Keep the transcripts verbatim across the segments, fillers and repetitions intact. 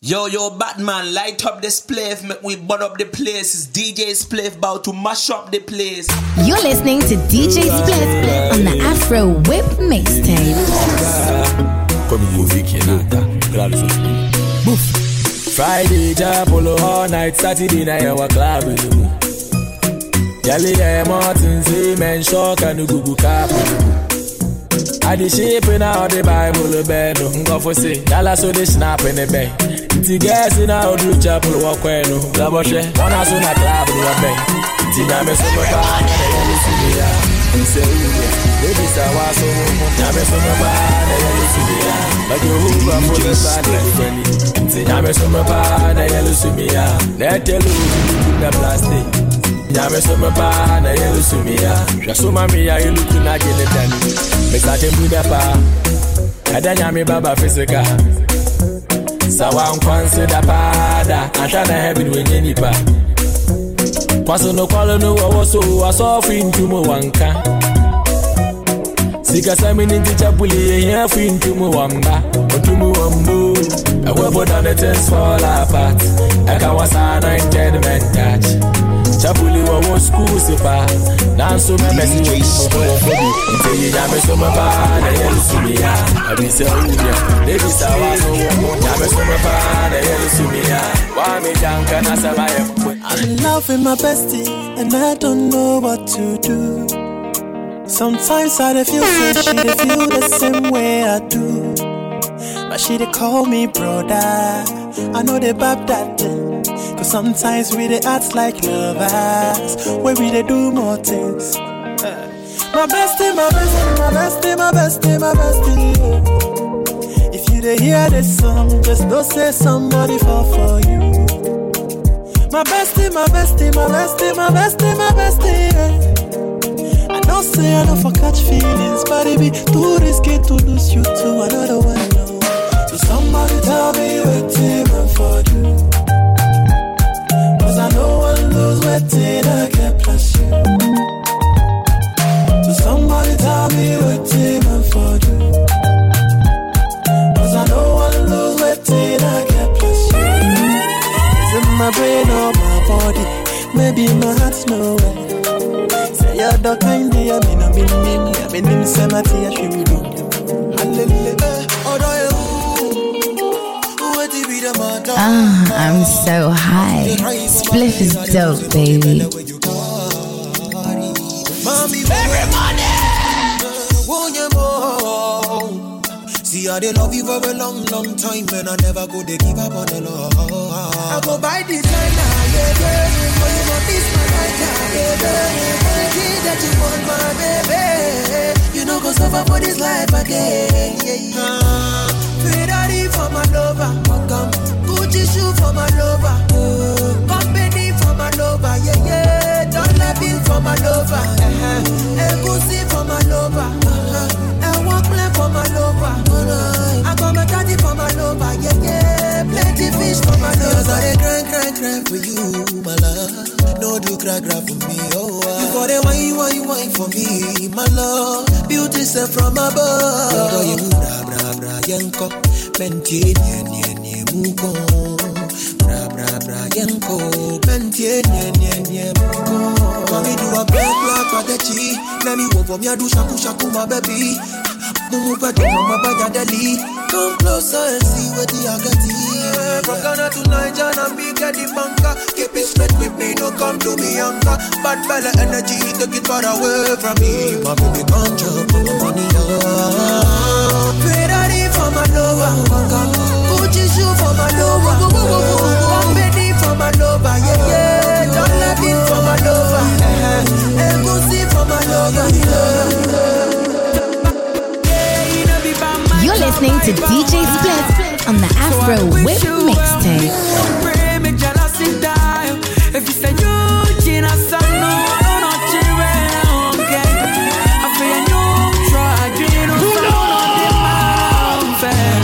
Yo, yo, Batman, light up the spliff, make we burn up the place. It's D J Spliff about to mash up the place. You're listening to D J Spliff on the Afro Whip Mixtape. Friday, Japolo all night, Saturday night, our club. Yali, Martin, Zeman, Shock, and the Google Cap. I the shape in out the Bible, bed, go for say, Dallas, so they snap in the bay. Ti guys in our do chapel walk when no Laboshe, one as on a club in a bay. Tina me so much and then see me ya. And say, baby, so was so Name so much and then see me ya. But you who are for the side like Benny. Tina me so much and then see me ya. Let you look the plastic. Name so much and then see me ya. Just so mommy, I look to not get it done. Me start to do the pa. I don't have me baba physical. Sawa nkwanse da pada Asha na heaven wenye nipa Kwaso no kwalo no wawoso Aso fi ntumo wanka Sika sami ninti chapuli Yehia fi ntumo wamba Otumo wambo Ewebo down the things fall apart Eka wasa anointed men touch Chapuli wawo school sipa Nanso me mesi wimo Nte yi jame so me ba Na yelu sumiya Abise udia Baby sawa so womo Jame so me ba Na yelu sumiya Wame janka na sabaye mkwe I'm in love with my bestie And I don't know what to do. Sometimes I dey feel so she dey feel the same way I do. But she dey call me brother. I know they bab that thing. Cause sometimes we dey act like lovers where we dey do more things. My bestie, my bestie, my bestie, my bestie, my bestie, yeah. If you dey hear this song, just don't say somebody fall for you. My bestie, my bestie, my bestie, my bestie, my bestie, yeah. I don't say I don't for catch feelings, but it be too risky to lose you to another one. No. So somebody tell me waiting for you. Cause I know one lose waiting, I can't plus you. So somebody tell me waiting for you. Cause I know one lose waiting, I can't plus you. Is it my brain or my body? Maybe my heart's nowhere. Say you're the kind of you mean, I mean, me, I mean, in cemetery, I should do. Ah, I'm so high. Spliff is dope, baby. See how they love you for a long, long time, and I never go to give up on the love. I go buy designer, yeah, yeah. But you know this my right now, baby. Anything that you want, my baby. You know go suffer for this life again, yeah, yeah. Ferrari for my lover, welcome. Gucci shoe for my lover, company for my lover, yeah, yeah. Don't let me for my lover, uh-huh. Egusi for my lover, uh-huh. And one play for my lover, uh-huh. I got my daddy for my lover, yeah, yeah. Plenty fish for my lover. I cry, cry, cry for you, my love. No do cry, cry for me, oh. You got a wine, wine, wine for me, my love. Beauty set from above. You bra, bra, bra, yanko. Mentie, nye, nye, nye, muko. Bra, bra, bra, yanko. Mentie, nye, nye, nye, muko. Mami do a black, black, patechi. Let me walk for me, I do shaku, shaku, my baby. Mumu pa do mama pa jadeli. Come closer and see what the agati. From Ghana to Niger and big at the banker. Keep it straight with me, don't come to me younger. Bad bella energy, take it far away from me. My baby can't jump, put my money up. Ferrari for my lover, Gucci shoe for my lover, company for my lover, yeah, yeah. Don't let me for my lover, Egusi for my lover. You're listening to D J Spliff on the Afro Whip Mixtape. If you say you, Gina, son, no, I don't know, Chile, okay. I feel you, try, Gina, son, no, fair.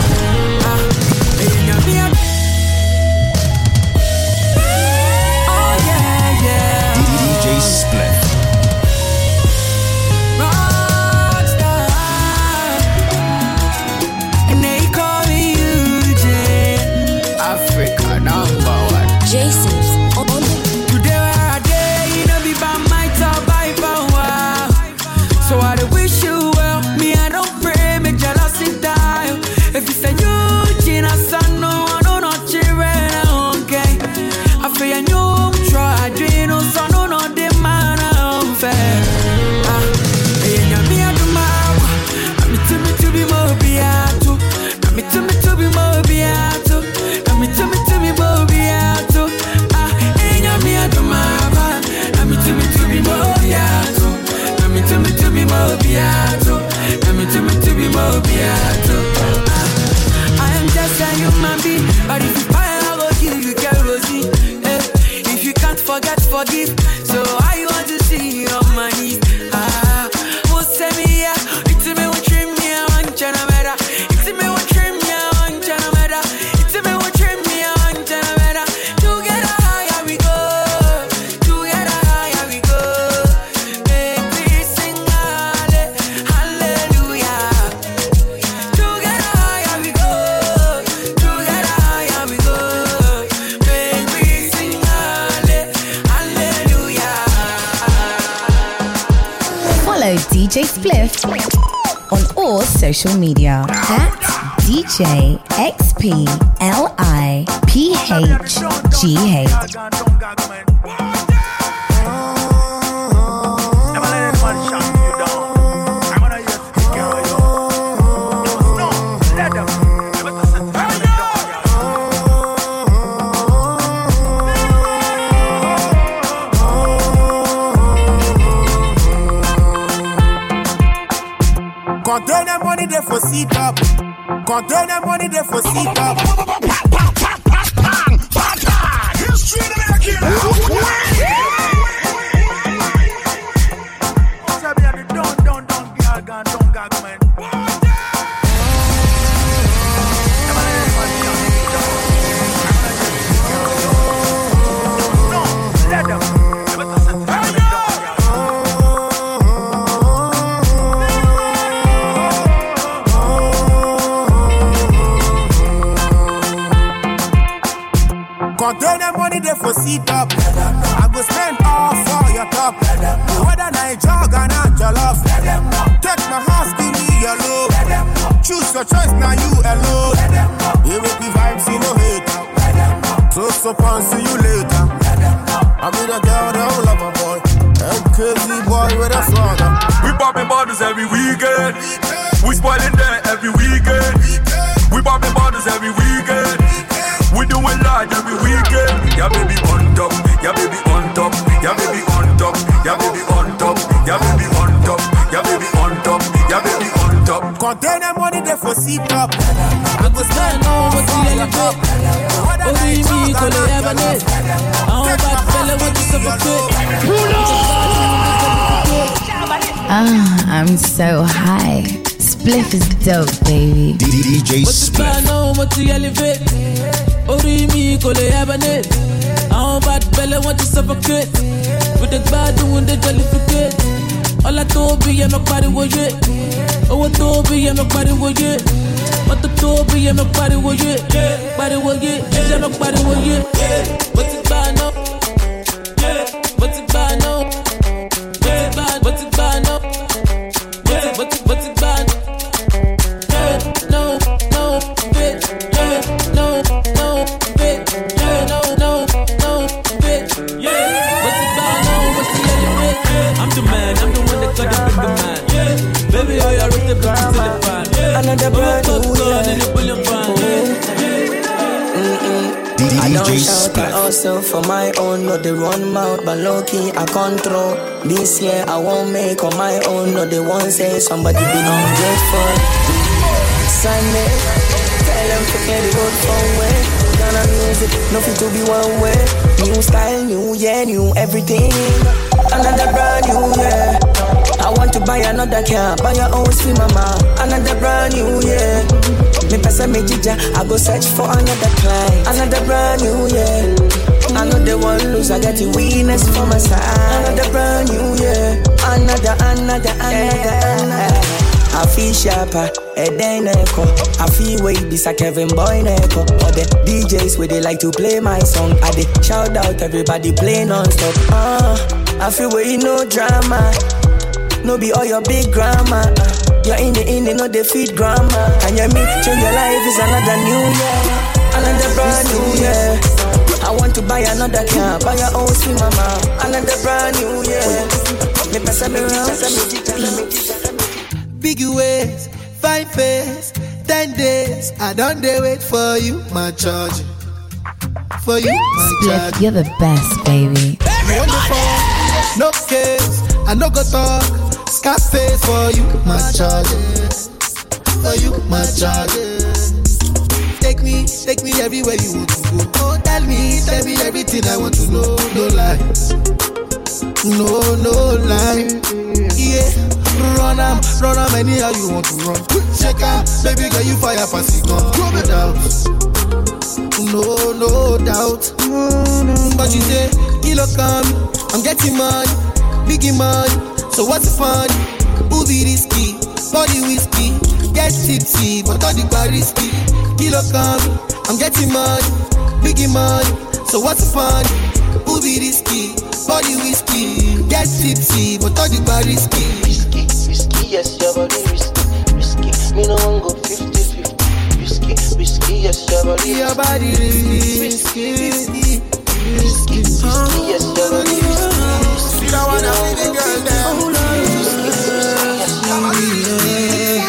Oh, yeah, yeah. D J Spliff. And they call me Eugene. I feel J Sips on the. Today where I day, you know be by my top by power. So I dey wish you well. Me I don't pray, me jealousy die. If you say you, Gina son, no I don't know children, okay. I feel you try, dream no son, no no the man I'm fair. Ah, hey, me I do my. I'm to me to be more beato. I'm to me to be more beato. I'm to me to be more beato. Ah, hey, me I do my. I'm to me to be more beato. I'm to me to be more beato. I'm to me to be more beato. I am just a human being, but if you fire, I will give you kerosene. Eh, if you can't forget, forgive. So I want to see you on my knees. Ah, who send me here? It's me who trim me, I want China better. It's me who trim me, I want China better. It's me who trim me, I want China better. Together higher we go. Together higher we go. Make we sing halle- hallelujah. Together higher we go. Together higher we go. Make we sing halle- hallelujah. Follow D J Spliff on all social media at D J X P L I P H G H. Container money there for seat up. Container money there for seat up. History in America. Container money there for seat up. I go spend all for your top. Whether I jog or not your love. Take my house, give me your love. Choose your choice, now you alone. Here with the vibes, you know hater. Close up and see you later. I be the girl that will love a boy. And crazy boy with a swagger. We popping bottles every weekend. We spoiling that every weekend. We popping bottles every weekend. We doing large every weekend. Yeah, baby on top. Yeah, baby on top. Yeah, baby on top. Yeah, baby on top. Yeah, baby on top. Yeah, baby on top. Yeah, baby on top. Container money there for seat up. I go stand on what you elevate. Only me could ever live. I don't bad fella want to suffocate. Ah, I'm so high. Spliff is dope, baby. D J Spliff. Stand on what you elevate. Only me could ever live. I don't bad fella want to suffocate. With the bad doing the jellificate. All I told me, I'm nobody with it. Oh, I told me, I'm nobody with it. What the told me, I'm nobody with it. Body with it, I'm nobody with it. What's it bad now? What's it bad now? What's it bad? What's it bad now? What's it, what's it, what's it bad? No, no, bitch. No, no, bitch. No, no, no, bitch. What's it bad now? What's the elevate? I'm the man, I'm the one that got the bigger man. Baby, oh, you're with the bitch to the fan. Another brand new D J I don't shout, I also for my own, not the run mouth, but low key I control. This year I won't make on my own, not the one say somebody been ungrateful. Sunday, tell them to play the road for way. Gonna music, nothing to be one way. New style, new year, new everything. Another brand new year. I want to buy another car, buy your own for mama. Another brand new year. Me pesa me jija, I go search for another client. Another brand new year. I know the one lose, I get the weakness for my side. Another brand new year. Another, another, another, another. I I feel sharper, head then echo. I feel way this a Kevin Boy echo. All the D Js where they like to play my song. I they shout out everybody play non-stop. Uh, I feel where you no drama. No be all your big grandma. You're in the in the no defeat grandma. Can you me? Show your life is another new year. Another brand new year. I want to buy another car. Buy your own sweet mama. Another brand new year. Me pass me around. Big ways, fine face, ten days. I don't dare wait for you, my charge. For you, my charge. Spliff, you're the best, baby. Wonderful, no case. I no go talk. Scarface for you, my charge. For you, my charge. Take me, take me everywhere you want to go. Oh, tell me, tell me everything I want to know. No lies, no, no lie. Yeah, run am, run am anyhow you want to run. Check out, baby girl, you fire pass it gun. No doubt, no, no doubt. But you say, kilo come, I'm getting money, biggie money. So what's the fun? Who be risky? Body whiskey, get tipsy, but all the bar risky. Kilo come, I'm getting money, biggie money. So what's the fun? Who be risky? Body whiskey, get tipsy, but all the bar risky. Risky, risky, yes, your body risky, risky. Me no one go fifty-fifty. Risky, risky, yes, your body risky. Your body risky, risky, risky, risky, yes, your body risky. See that one, I see the girl there. Risky, risky, yes, your body risky.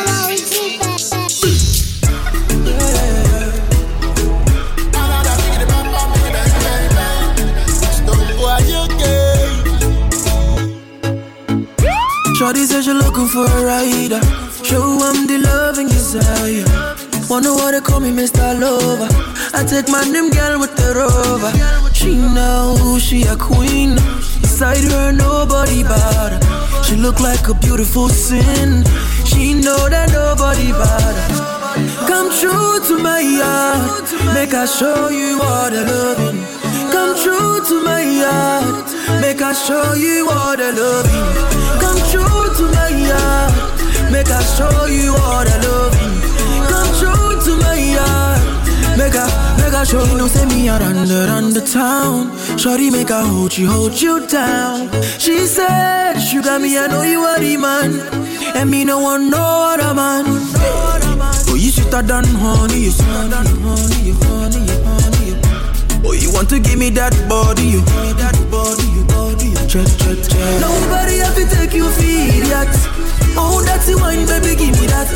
Shorty says you're looking for a rider. Show them the love and desire. Wonder why they call me Mister Lover. I take my name girl with the rover. She know she a queen. Beside her nobody but her. She look like a beautiful sin. She know that nobody but her. Come true to my heart. Make I show you all the loving. Come true to my heart. Make I show you all the loving. Come true to my heart. Make I show you all the loving. Come true to my heart. Make I, make I show you. No say me around the, around the town. Shorty make I hold you, hold you down. She said, sugar me, I know you are the man. And me no one know other man. Oh, you sweeter than honey, you sweeter than honey, you honey, you honey, you. Oh, you want to give me that body, you give me that body, you body, you check, check, check. Nobody have to take you feed yet. Oh, that's the wine, baby, give me that.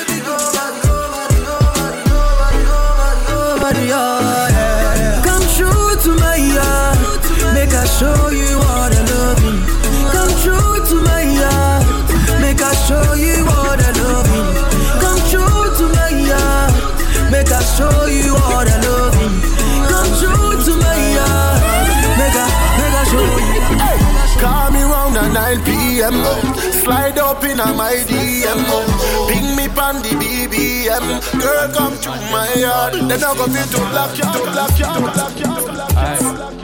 Nobody, oh, yeah. Come true to my heart. Make I show you all the loving. Come true to my heart. Make I show you all the loving. Come true to my heart. Make I show you all the loving. Come true to my heart. Make I, make I show you. Hey, call me round at nine p.m. Slide up in a my D M. Ping me pan the B B M. Girl, come to my yard. Then I'll go fit to black yard, to black yard, to black yard, to black yard.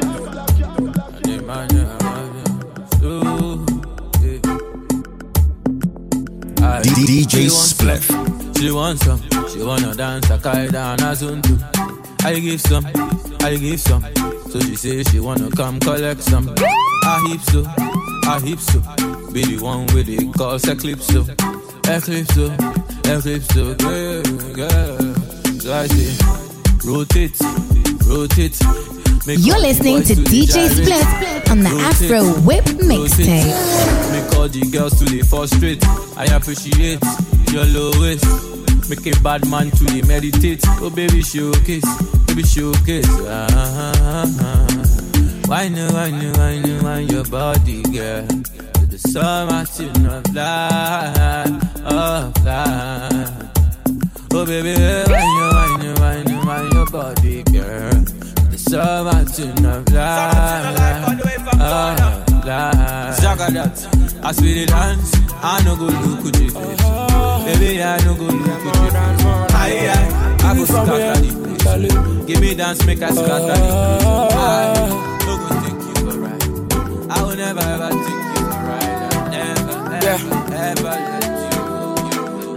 D J Spliff. She wants some. She wanna dance a kaida and a zuntu. I give some. I give some. So she says she wanna come collect some. I heap so. I heap so. Be the one with the cause Eclipso. Eclipso. Eclipso. Girl, girl. So I say, rotate. Rotate. Make You're listening to D J Spliff on the Afro Whip Mixtape. Make all the girls to the frustrate. I appreciate your low waist. Make a bad man to the meditate. Oh baby showcase, baby showcase. Ah, ah, ah, ah. Why no, why no, why no, why your body, girl? To the summer tune of life, of life. Oh baby, why no, why no, why no, why your body, girl? So much to know life, oh, life. Zagadat, as we the dance, I no go look at you, baby. I no go look at you. Aye, aye, I go scatter the place. Give me dance, make I scatter the place. I no go take you for ride. I will never ever take you for ride. I'll never, ever, yeah. ever let you go.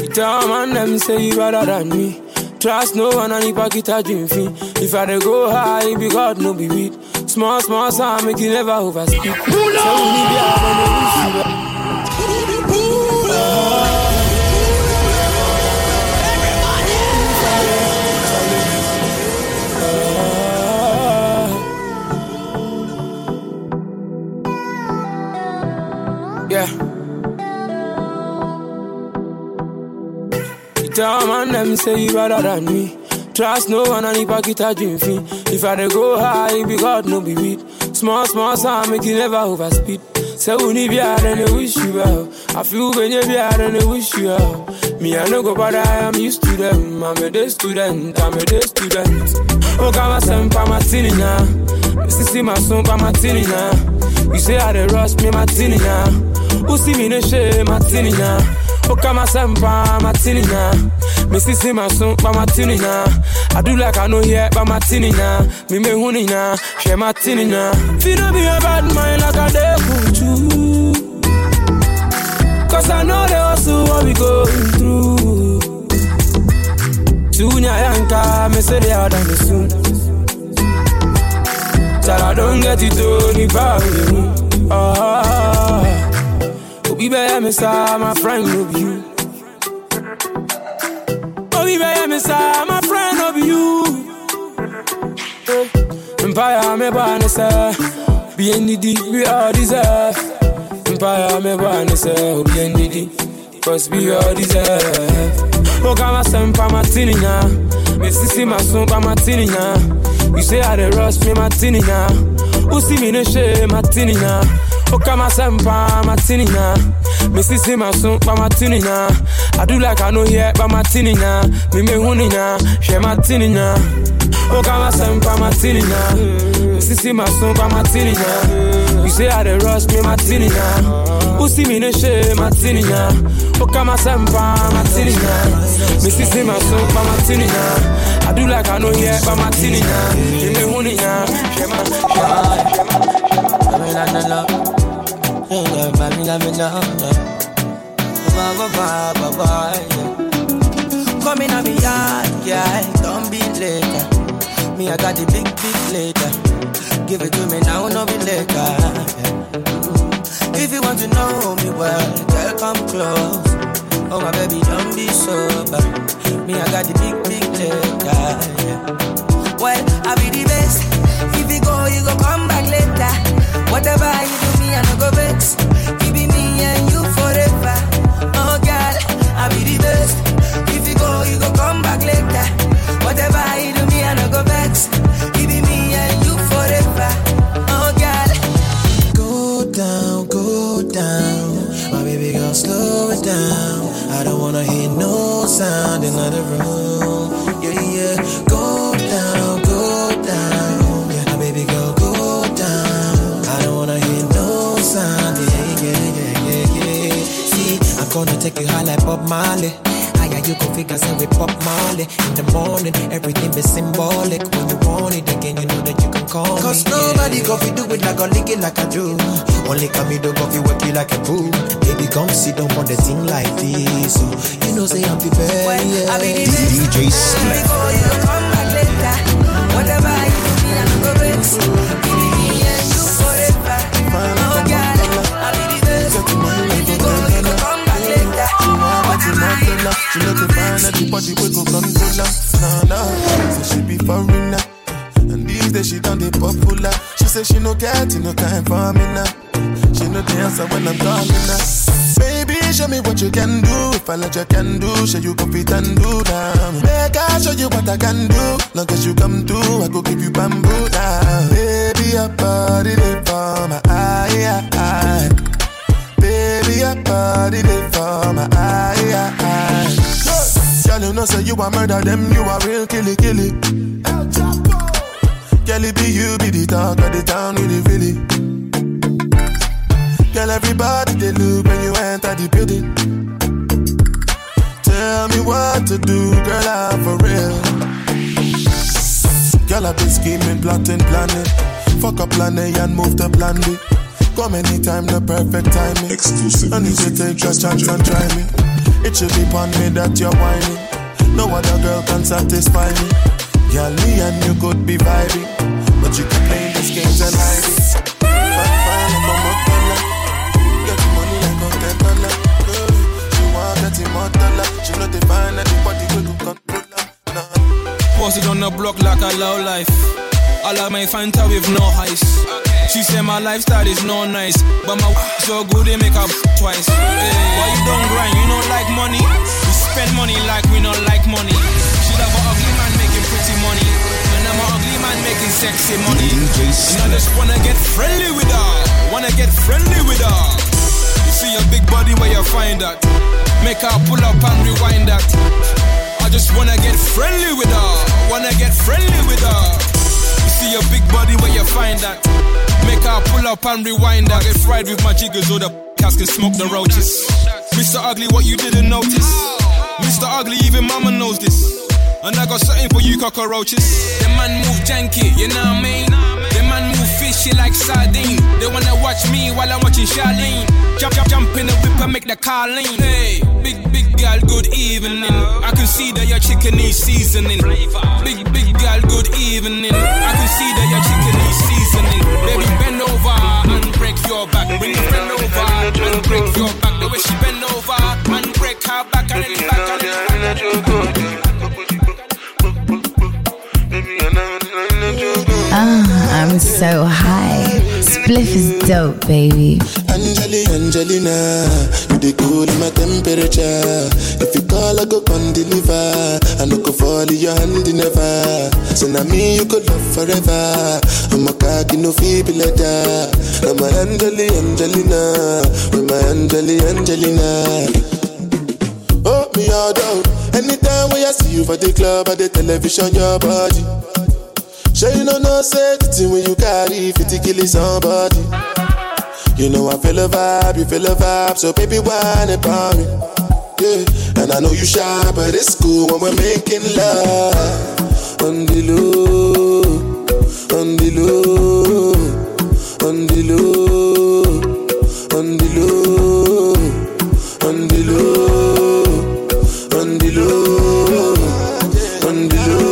Tell man them say you better than me. Trust no one and if I get a dream fee. If I dey go high, it be God no be weed. Small, small sound make you never overspeed. So we need the other yeah. Tell man them say you better than me. Trust no one and if I get a dream fee. If I dey go high, it be God no be weed. Small, small sound make you never overspeed. Say we need be hard and they wish you well. I feel when you be hard and they wish you well. Me I no go but I am used to them. I'm a day student, I'm a day student. Oh God, my son, pa my tinny now. Me see my son, pa my tinny now. You say I dey rush me, my tinny now. Who see me no shame, my tinny now. Oh, come on, Sampa, Martini now. Me see my son, but Martini now. I do like I know here, but Martini now. Me me honey now, share Martini now. Feel no be a bad mind like I dey put you. Cause I know they also what we going through. Soon I yanka, me say they are done soon. Till I don't get it done, if I will. Ah. We better me say my friend of you. Oh, we better me say my friend of you. Empire me born say, be in the deep we all deserve. Empire me born say, be in the deep, cause we all deserve. Oh, come on, son, pa Martini now. Me see my son, pa Martini now. You say I dey rush me Martini now. Who see me no shame Martini now. Oh, come on, Sampa, Martini now. Me see my son, pa Martini now. I do like I know here, pa Martini now. Me me honey now, share Martini now. Oh, come on, Sampa, Martini now. Me see my son, pa Martini now. You say I dey rush me Martini now. Who see me no shame Martini now. Oh, come on, Sampa, Martini now. Me see my son, pa Martini now. I do like I know here, pa Martini now. Me me honey now, share Martini now. Hey, baby, let me know. Bye, bye, bye, bye, yeah. Come in on me yard, yeah. Don't be late. Me, I got the big, big later. Give it to me now, no be later. Yeah. If you want to know me well, girl, come close. Oh, my baby, don't be sober. Me, I got the big, big later. Yeah. Well, I be the best. If you go, you go come back later. Whatever you do, me I no go vex. It be me and you forever. Oh girl, I be the best. If you go, you go come back later. Whatever you do, me I no go vex. It be me and you forever. Oh girl, go down, go down. My baby girl, slow it down. I don't wanna hear no sound in the room. Yeah, yeah. Go down, go down. Yeah, my baby girl, go down. I don't wanna hear no sound, yeah, yeah, yeah, yeah, yeah. See, I'm gonna take you high like Bob Marley. Higher you go figure say with Bob Marley. In the morning, everything be symbolic. When you want it again, you know that you can call me. Cause nobody yeah. Go fi do it like a lick it like a Jew. Only come me do go fi whip you like a boo. Baby, come sit down on the thing like this. So, you know say I'm the best, well, yeah. I be the best. D J Split. Before you come back later. Whatever you do, me I no go vex. She looking fine at the body we go controller. Nah, nah, so she be foreigner. And these days she done the popular. She say she no get no time for me now. She no the answer when I'm calling her. Baby, show me what you can do. If I let you can do, show you can fit and do now. Make I show you what I can do. Long as you come through, I go give you bamboo now. Baby, your body they for my eye, eye. Baby, your body they for my eye, eye. Girl, you know say you a murder them, you a real killy killy. Girl, it be you be the talk of the town, really really. Girl, everybody they look when you enter the building. Tell me what to do, girl, I'm for real. Girl, I've been scheming, plotting, planning. Fuck up plan A and move to plan B. Come anytime, the perfect timing. Exclusive. I need to take a chance and try me. It should be upon me that you're whining. No other girl can satisfy me. Girl, me and you could be vibing, but you keep playing these games and hiding. Fine, fine, like a motola. Get money like a dollar. She want that immortal. She know they find anybody who can control her. Posted on the block like a low life. I like my Fanta with no ice. She said my lifestyle is no nice, but my so good they make up twice. Hey, why you don't grind? You don't like money. We spend money like we don't like money. She love an ugly man making pretty money, and I'm an ugly man making sexy money. And I just wanna get friendly with her. Wanna get friendly with her. You see your big body where you find that. Make her pull up and rewind that. I just wanna get friendly with her. Wanna get friendly with her. You see your big body where you find that. Make her pull up and rewind that. Get fried with my jiggers or the cats can smoke the roaches. Mister Ugly, what you didn't notice. Mister Ugly, even mama knows this. And I got something for you cockroaches. The man move janky, you know what I mean? The man move fishy like sardine. They wanna watch me while I'm watching Charlene. Jump, jump, jump in the whip and make the car lean. Hey, big, big girl, good evening. I can see that your chicken needs seasoning. Big, big girl, good evening. I can see that your chicken needs seasoning. Baby, bend over and break your back. Bring your friend over and break your back. The way she bend over and break her back and then back and then back. Ah, I'm so high. Spliff is dope, baby. Angeli, Angelina, you the cool in my temperature. If you call, I go come deliver. I no go fall in your hand never. So now me you could love forever. I'm a cocky no feeble letter. I'm a Angeli, Angelina, with my Angeli, Angelina. Oh me all down. Anytime when I see you for the club or the television, your body. Sure you know no safety when you carry fifty killing somebody. You know I feel a vibe, you feel a vibe, so baby whine about me. Yeah, and I know you shy, but it's cool when we're making love. On the low, on the low, on the low, on the low, on the low, on the low, on the low.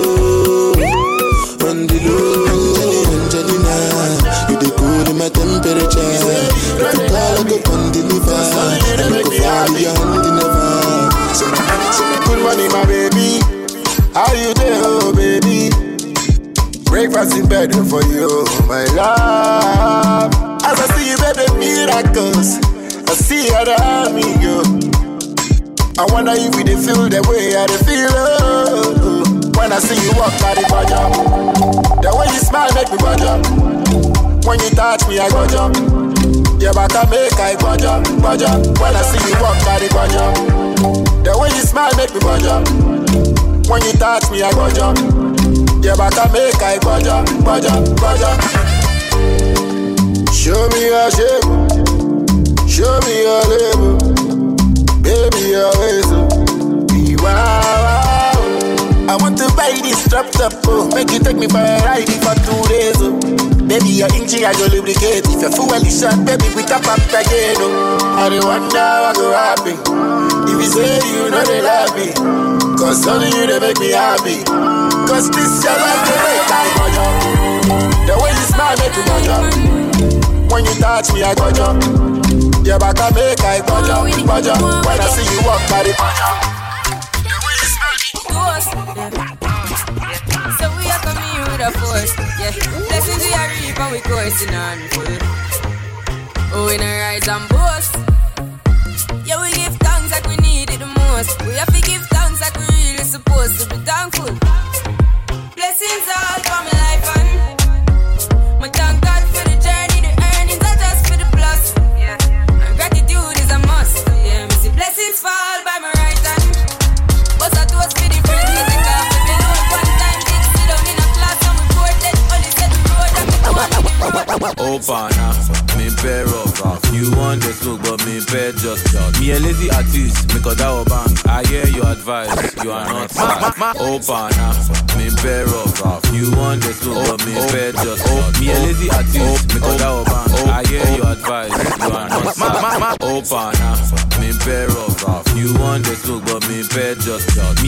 Temperature. If you call, I go come deliver. I go fall your hand never. Good morning, my baby. How you doing, oh baby? Breakfast in bed for you, my love. As I see you, baby, miracles. I see how the army go. I wonder if you feel the way I feel. Oh, when I see you walk by the budget, the way you smile make me budget. When you touch me, I go jump. Yeah, but I make I go jump, go jump. When I see you walk by the go jump. The way you smile make me go jump. When you touch me, I go jump. Yeah, but I make I go jump, go jump, go jump. Show me your shape, show me your label, baby your ways. Be wow. I want to buy this drop top, oh. Make you take me for a ride for two days, oh. Baby, your inching, I go lubricate. If you're fully shot, baby, we tap up again, oh. I don't wonder what go happen. If you say you know they love me, cause only you they make me happy. Cause this your life, the way I go jump. The way you smile, make me go jump. When you touch me, I go jump. Yeah, but I make I go jump, go jump. When I see you walk by the go jump. The way you smile, so we are coming here with a force, yeah. Blessings we are reap and we coursing on full. Oh, in a rise and boast. Yeah, we give thanks like we need it the most. We have to give thanks like we really supposed to be thankful. Blessings all for my life and my thank God for the journey, the earnings are just for the plus. Yeah, and gratitude is a must. Yeah, me see blessings fall by my right hand. But I do us for the friends in the car. We know one time big sit down in a class and we board that only said the road and we go on the road. Open now, me pair off. You want the smoke, but me pair just shot. Me a lazy artist, me cut out bank. I hear your advice, you are not sad. Open now, me pair off. You want the smoke, but me pair just shot. Me a lazy artist, me cut out bank. I hear your advice, you are not sad. Open now, me pair off. You want the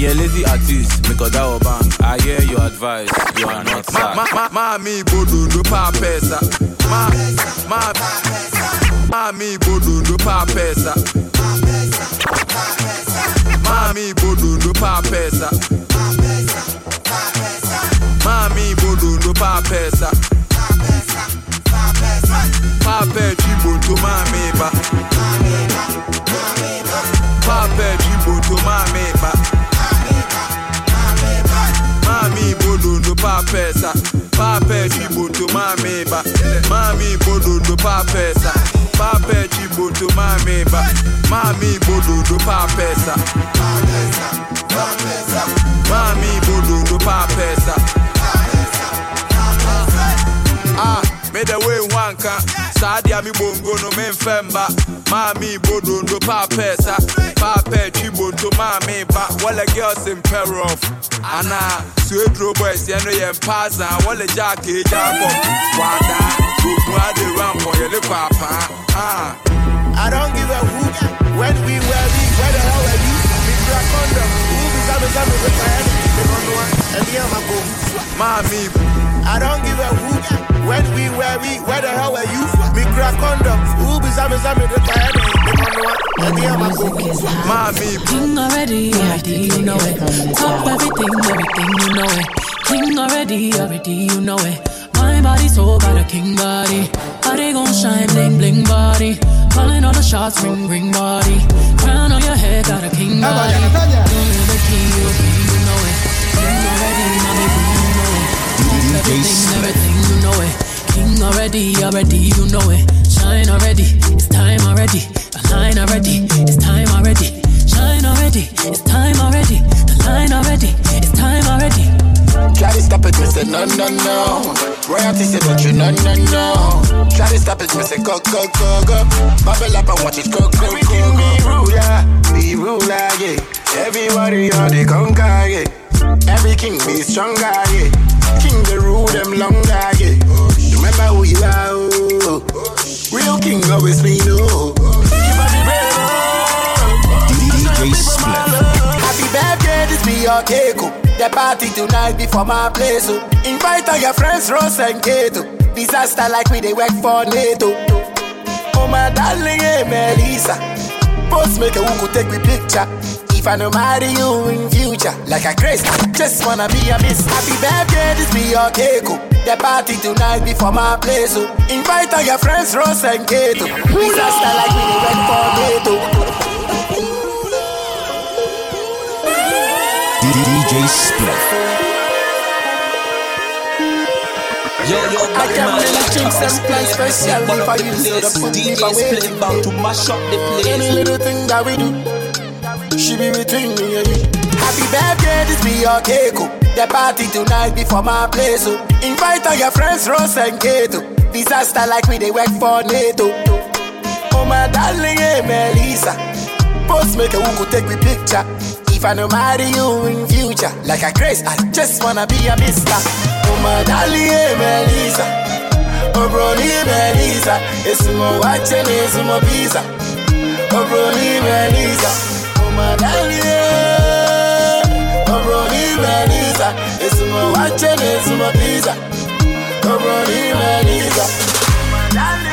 a lazy artist, make a dawa bang. I hear your advice, you are not sad. Ma, ma, ma, mi bodu do pa pesa. Ma, ma, ma, mi bodu do pa pesa. Ma, mi bodu do pa pesa. Ma, mi bodu do pa pesa. Papa Chibo to my meba. Papa Chibo to my meba. Mami bodo no papesa. Papa Chibo to my meba. Mami bodo no papesa. Papa Chibo to my meba. Mami bodo no papesa. Mami bodo no papesa. Ah, me the way one can. Sadia mi bongo no men femba. Mami bodo no papesa. Papa chibo to mami ba. Wale girls in peril. Ana sweetro boys yeno yen pasa. Wale jackie jabo. Wada wade rampo yele papa. Ah. I don't give a hoot when we wear we where the hell are you? We crack condom. Who is that with that with the head? The one and the other go. Mami. I don't give a hoot when we wear we where the hell are you? We crack condom. Who is that with that with the head? The one and the other go. Mami. King already, already you know it. Top everything, everything you know it. King already, already you know it. My body so got a king body. Body gon' shine, bling bling body. Calling all the shots, ring ring body. Crown on your head, got a king body. You're the king, you you know it. King already, mommy, you know it. Everything, everything, you know it. King already, already, you know it. Shine already, it's time already. The line already, it's time already. Shine already, it's time already. The line already, it's time already. Try to stop it, me say no, no, no. Royalty say don't you, no, no, no. Try to stop it, me say go, go, go, go. Bubble up and watch it go, go, go, go. Be ruler, be ruler, yeah. Everybody on the conquer, yeah. Every king be stronger, yeah. King the rule them longer, yeah. Remember who you are, oh. Real king always be no. Keep on the D J Spliff. Happy birthday, this be your cake. The party tonight before my place. So invite all your friends, Ross and Kato. Disaster like we they work for NATO. Oh my darling, hey Melissa. Post make a who could take me picture. If I no marry you in future, like a grace, just wanna be a miss. Happy birthday, this be your cake. The party tonight before my place. So invite all your friends, Ross and Kato. Disaster like we they work for NATO. D J Spliff. Yo, yo, I can't really change some plans special if I use it up for D J Spliff about to mash up the place. Any little thing that we do, she be between me and you. Happy birthday, this be your cake. The party tonight before my place. So invite all your friends, Ross and Kato. Disaster like we they work for NATO. Oh my darling, hey Melissa. Post make a who could take me picture. If I no marry you in future, like a grace, I just wanna be a mister. Oh my darling, hey Melissa. Oh brony Melissa. It's more watching, it's more pizza. Oh brony Melissa. Oh my darling, oh brony Melissa. It's more watching, it's more pizza. Oh brony Melissa. Oh my darling.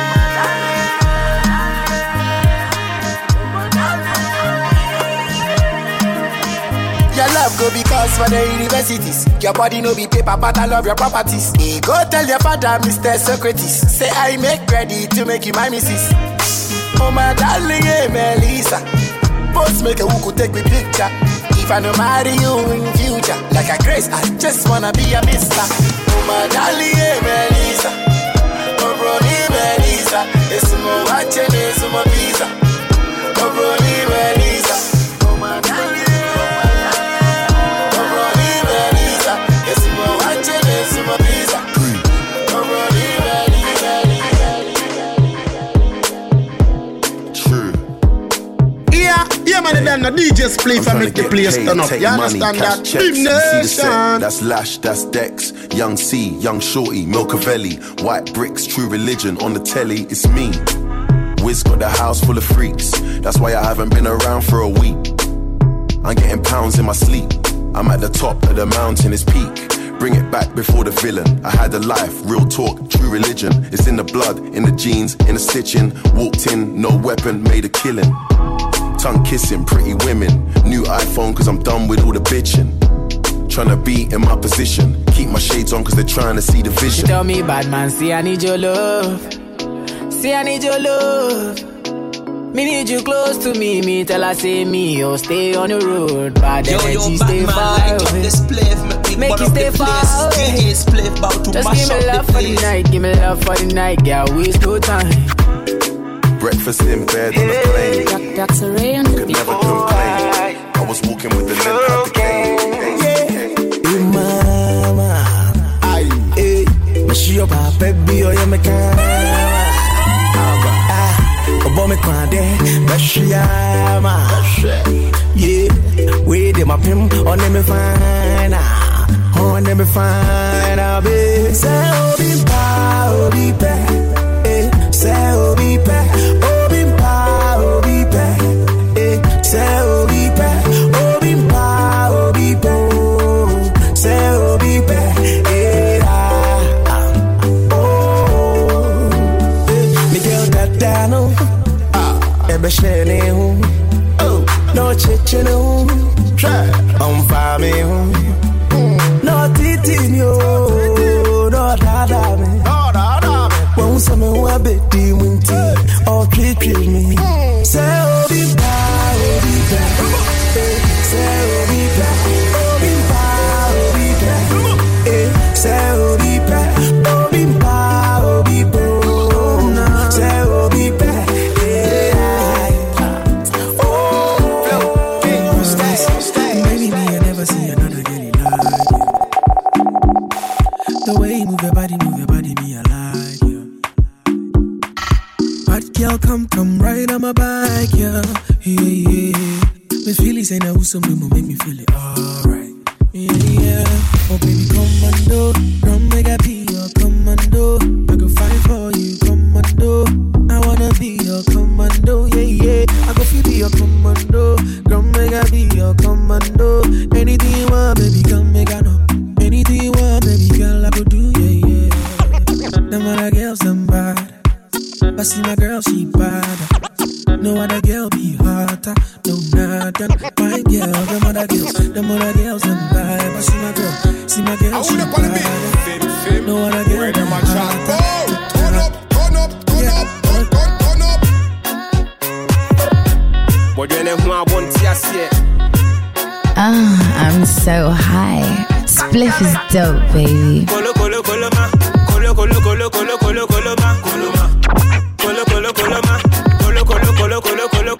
Your love go because for the universities. Your body no be paper, but I love your properties. Hey, go tell your father, Mister Socrates. Say I make ready to make you my missus. Oh my darling, hey Melissa. Post make a who could take me picture. If I no marry you in future, like a grace, I just wanna be a mister. Oh my darling, hey Melissa. Oh brony Melissa. It's more watching, it's more pizza. Oh brony Melissa. Oh my darling. Yeah, man, then the D J Spliff and make the place turn up. You understand that? Big Nation. That's Lash, that's Dex, Young C, Young Shorty, Milcavelli, White Bricks, True Religion on the telly. It's me. Wiz got the house full of freaks. That's why I haven't been around for a week. I'm getting pounds in my sleep. I'm at the top of the mountain, it's peak. Bring it back before the villain. I had a life, real talk, true religion. It's in the blood, in the jeans, in the stitching. Walked in, no weapon, made a killing. Tongue kissing, pretty women. New iPhone, cause I'm done with all the bitching. Tryna be in my position. Keep my shades on, cause they're trying to see the vision. She tell me, bad man, see I need your love. See I need your love. Me need you close to me, me tell her say me, oh stay on the road, bad yo, energy yo, stay man, far light away. Up this play, make, make you stay far away. D J's play about to just mash give me up love the for the night, give me love for the night, yeah, waste no time. Breakfast in bed on the plane. Doctor Ray on Could never complain. I was walking with the limp at the cane. Hey mama, aye, hey, but she your baby, oh yeah me can. Obo me kwande, bashiyama. Yeah, we dey my pim, on them me fine, on them me fine, I be. Say obi pa, obi pe, eh. Say obi pe, obi pa, obi pe, eh. Say obi pe, obi pa, obi pe, say obi pe, eh. Ah, oh, eh. Me girl that down, oh. Oh, no chicken, I'm farming. No titty, no, no dada, me. Won't someone who a bit demonty or treat me. Say, oh, be bad, oh, be bad. Say, oh, be bad, oh, be bad, oh, be bad. Say, oh, be bad, oh, be bad, oh, be bad. Say, oh, be bad. See another girl like you. The way you move your body, move your body, me I like you. Bad girl, come, come right on my bike, yeah, yeah, yeah. Me feel it, say now who's some will make me feel it, alright, yeah, yeah. Oh baby, commando, come make a be your commando. I go fight for you, commando. I wanna be your commando, yeah, yeah. I go feel be your commando, come make a be your commando. Anything you want, baby, come make a know. Anything you want, baby, girl, I go do, yeah, yeah. Them other girls, them bad, but see my girl, she bad. No other girl be hotter, no nothing. My girl, them other girls, them other girls, them bad, but see my girl, see my girl, she bad. No other girl be hotter. Turn up, turn up, turn up, turn up, turn up. But you know who I want to see. Ah, I'm so high. Spliff is dope, baby. Colo colo colo ma, colo colo colo colo colo colo ma, colo ma, colo colo colo ma, colo colo colo colo colo,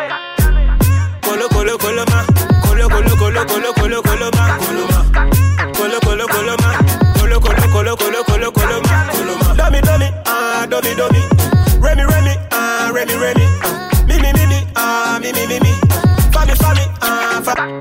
colo colo colo ma, colo colo colo colo colo colo ma, colo ma, colo colo colo ma, colo colo colo colo colo colo ma, colo ma. Dummy dummy, ah dummy dummy, Remy Remy, ah Remy Remy, me me me me, ah me me me me, fami fami, ah fami.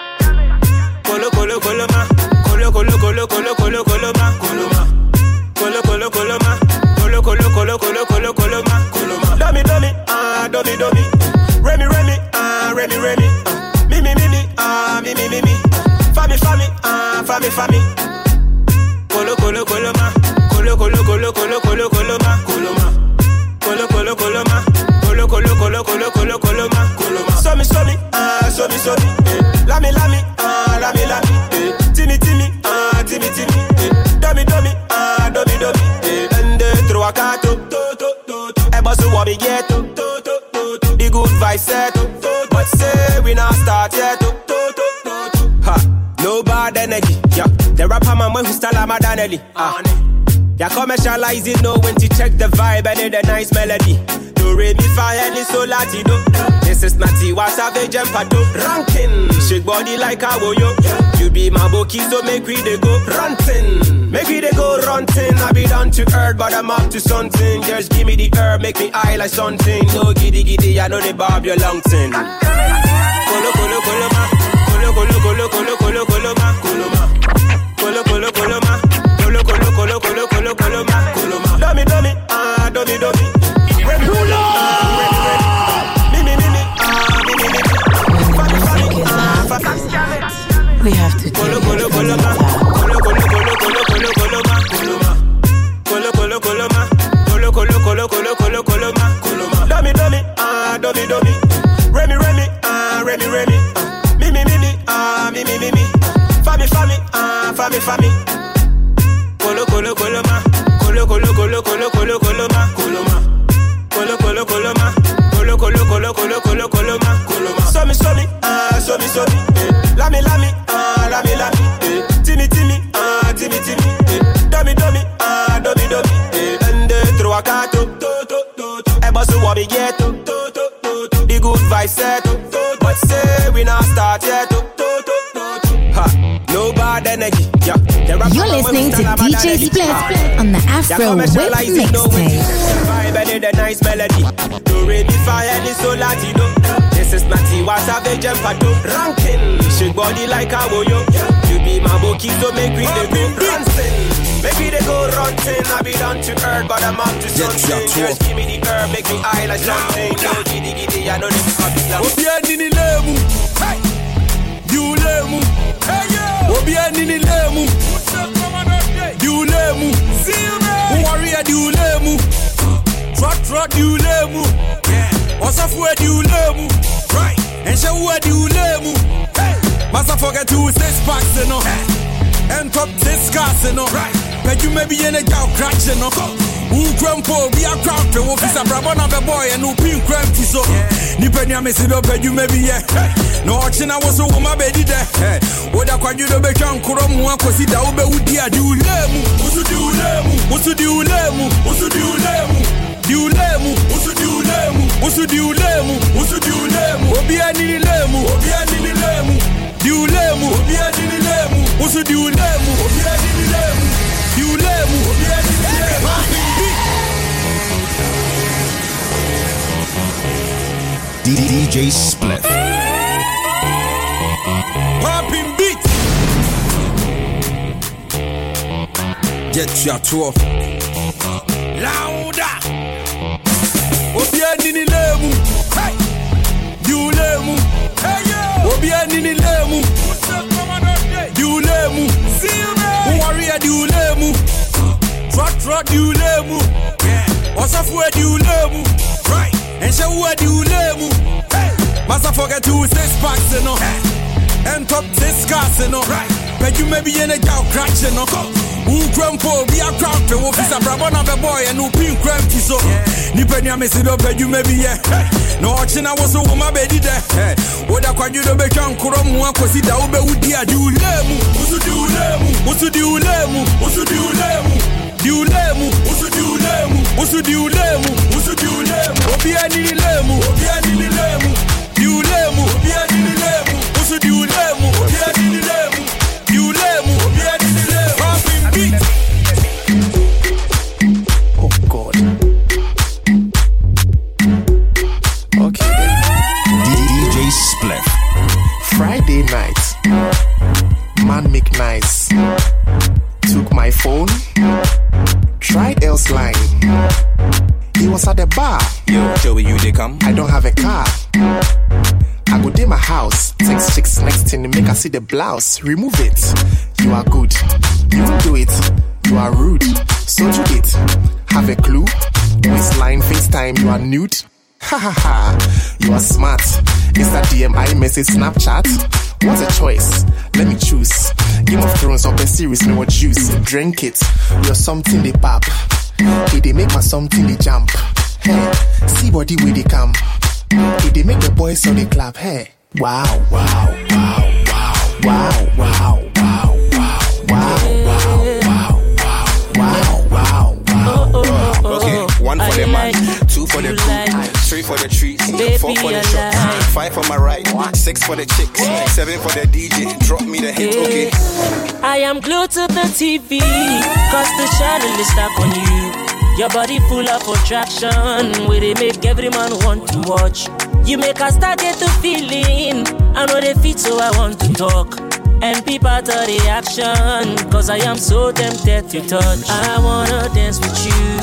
Colo colo colo ma, colo colo colo colo colo colo ma, colo ma, colo colo colo ma, colo colo colo colo colo colo ma, colo ma. Dummy dummy, ah dummy dummy, Remy Remy, ah Remy Remy, me me me me, ah me me me me, fami fami, ah fami fami. Colo colo colo ma, colo colo colo colo colo colo ma, colo ma, colo colo colo ma, colo colo colo colo colo colo ma, colo ma. So me so me, ah so me so me, lami lami. Lami lami, eh. Timmy Timmy, ah Timmy Timmy, eh. Dummy dummy, ah dummy dummy, eh. And the throw a car to, to, to, to, to. Ever so what we get to, to, to, to, to. The good vibe set to, to, but say we not start yet to, to, to, to, to. Ha, no bad energy, yeah. The rapper man when we style I'm a Danelli, ah. Ya commercialize it, know when to check the vibe and the nice melody. Do re mi fa any so latido. This is Natty wa savage and pato. Ranking, shake body like a woyo. You be my bookie, so make we dey go ranting. Make we dey go ranting. I be down to earth, but I'm up to something. Just give me the herb, make me eye like something. No giddy giddy, I know they bob your long thing. Colo colo colo ma, colo colo colo colo colo colo ma, colo ma, colo colo colo ma. Colo colo colo colo colo colo ma, colo ma. Dummy dummy, ah dummy dummy. Remy Remy, ah Remy Remy. Me me me me, ah me me me. Funny funny, ah fami fami. Colo colo colo ma, colo colo colo colo colo colo ma, colo ma, colo colo colo ma, colo colo colo colo colo colo ma, colo ma. So me so me, ah so me so me, eh. Lami lami, ah lami lami, eh. Timmy Timmy, ah Timmy Timmy, eh. Dummy dummy, ah dummy dummy, eh. And the throw a car to to to to to. Eh boss what me get to to to to to. The good vibes set to to. But say we not start yet to to to to. Ha, no bad energy. Yeah. You're listening to D J Split on the Afro Whip Mixtape. Vibe and the nice melody. Do re mi fa any so latino. This is Natty was savage and fado. Ranking, shake body like a woyo. You be my bookie, so make we the go dancing. Maybe they go running. I be down to earth, but I'm up to something. Just give me the curve, make me eye like something. No giddy giddy, I know this is a Obia nini lemu, you lemu, Obia nini lemu, you lemu, warrior you lemu, trot trot you lemu, Osafu you lemu, right, and show what you lemu, must forget to six packs you know, and top six cars you know, right, but you may be in a cow crash you know. Who grandpa be a crowd for officer Brabon of a boy and who pink crampy so Nipenia messing up and you maybe yeah. No action I was over my baby there. What I can you do make on Kurom one cause it out with the do lemu. What's do lemu? What's do lemu? What's do lemu? Do lemu? What's do lemu? What's do lemu? What's do lemu? Obi ani lemu. Obi ani lemu. Do lemu. Obi ani lemu. What's do lemu? Obi ani lemu. Do lemu. Obi ani lemu. D J Split. Popping beat. Get your tour. Louder. Obia nini lemu. Hey. You lemu. Hey yo. Obia nini lemu. You lemu. See you man. Warrior you lemu. Trot trot you lemu. Yeah. Osafu you lemu. Right. And show what you lemu. Hey. Must forget to six packs you know. Hey. And top six cars you know. Right. But you may be in a cow crash you know. Who grandpa be a crowd for officer Brabon of a boy and who pink crampy so Nipenia messing up and you may be yeah. No action I was over my baby there. What I can you do make on Kurom one cause it out with the do lemu. What's do lemu? What's do lemu? What's do lemu? Do lemu. What's do lemu? What's do lemu? What's do lemu? Obi ani lemu. Obi ani lemu. Do lemu. Obi ani lemu. What's do lemu? Obi ani lemu. Do lemu. Obi ani lemu. Popping beat. Oh God. Okay. D J Split. Friday night. Man make nice. Took my phone. Tried else line. He was at the bar. Yo, Joey, you they come? I don't have a car. I go to my house. Text chicks next thing to make her see the blouse. Remove it. You are good. You will do it. You are rude. So do it. Have a clue? Waistline, FaceTime, you are nude. Ha ha ha. You are smart. Insta D M, iMessage, Snapchat. What a choice. Let me choose. Game of Thrones or a series, no juice. Drink it. You're something they pop. Hey, they make my something they jump. Hey, see body where they come. Hey, they make the boys so they clap. Hey, wow, wow, wow, wow, wow, wow, wow, wow, wow, wow, wow, wow, wow. Okay, one for the man, two for the crew, three for the treats, four for the shots, five for my right, six for the chicks, seven for the D J. Drop me the hit, okay. I am glued to the T V, cause the channel is stuck on you. Your body full of attraction, where they make every man want to watch. You make us start get the feeling, I know they fit so I want to talk. And be part of the action, cause I am so tempted to touch. I wanna dance with you.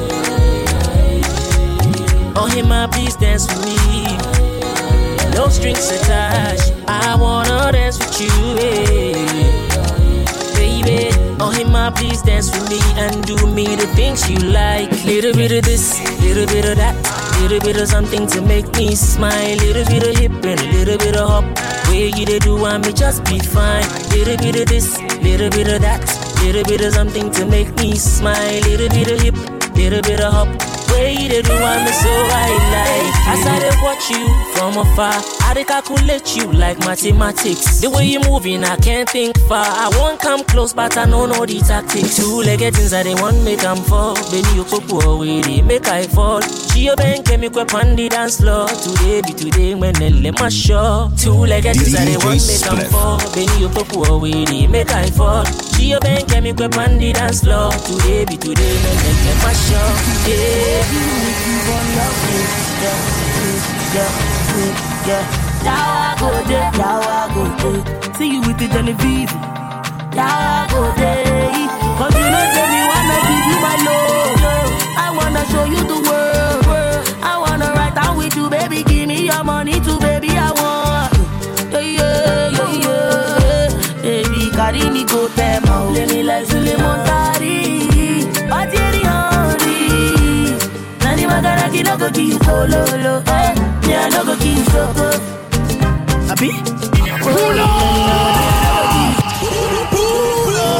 Oh, Hima, please dance with me. No strings attached. I wanna dance with you, hey. Baby. Oh, Hima, please dance with me and do me the things you like. Little bit of this, little bit of that. Little bit of something to make me smile. Little bit of hip and a little bit of hop. Way you they do want me just be fine. Little bit of this, little bit of that. Little bit of something to make me smile. Little bit of hip, little bit of hop. Way you they do want me so I like it. As I dey watch you from afar, I dey calculate you like mathematics. The way you moving, I can't think far. I won't come close, but I know no the tactics. Two-legged things I they want make them fall. Baby, you cook away, they make I fall. She your bank can make up on the dance floor. Today be today when they let my show. Two-legged things I they want make them fall. Baby, you cook away, they make I fall. She your bank can make up on the dance floor. Today be today when they let my show. Yeah. You love me, yeah, yeah, yeah. Now I go there, now I go there. See you with the Genevieve. Now I go there. Cause you know say me wanna give you my love. I wanna show you the world. I wanna ride down with you, baby. Give me your money too, baby. I want. Yeah, yeah, yeah, yeah. Baby, carry me go them out. Let me like Suleiman Tari. But yeah, I no go give you solo, lo, eh? Me I no go give you solo. Happy? Pull up. Pull up.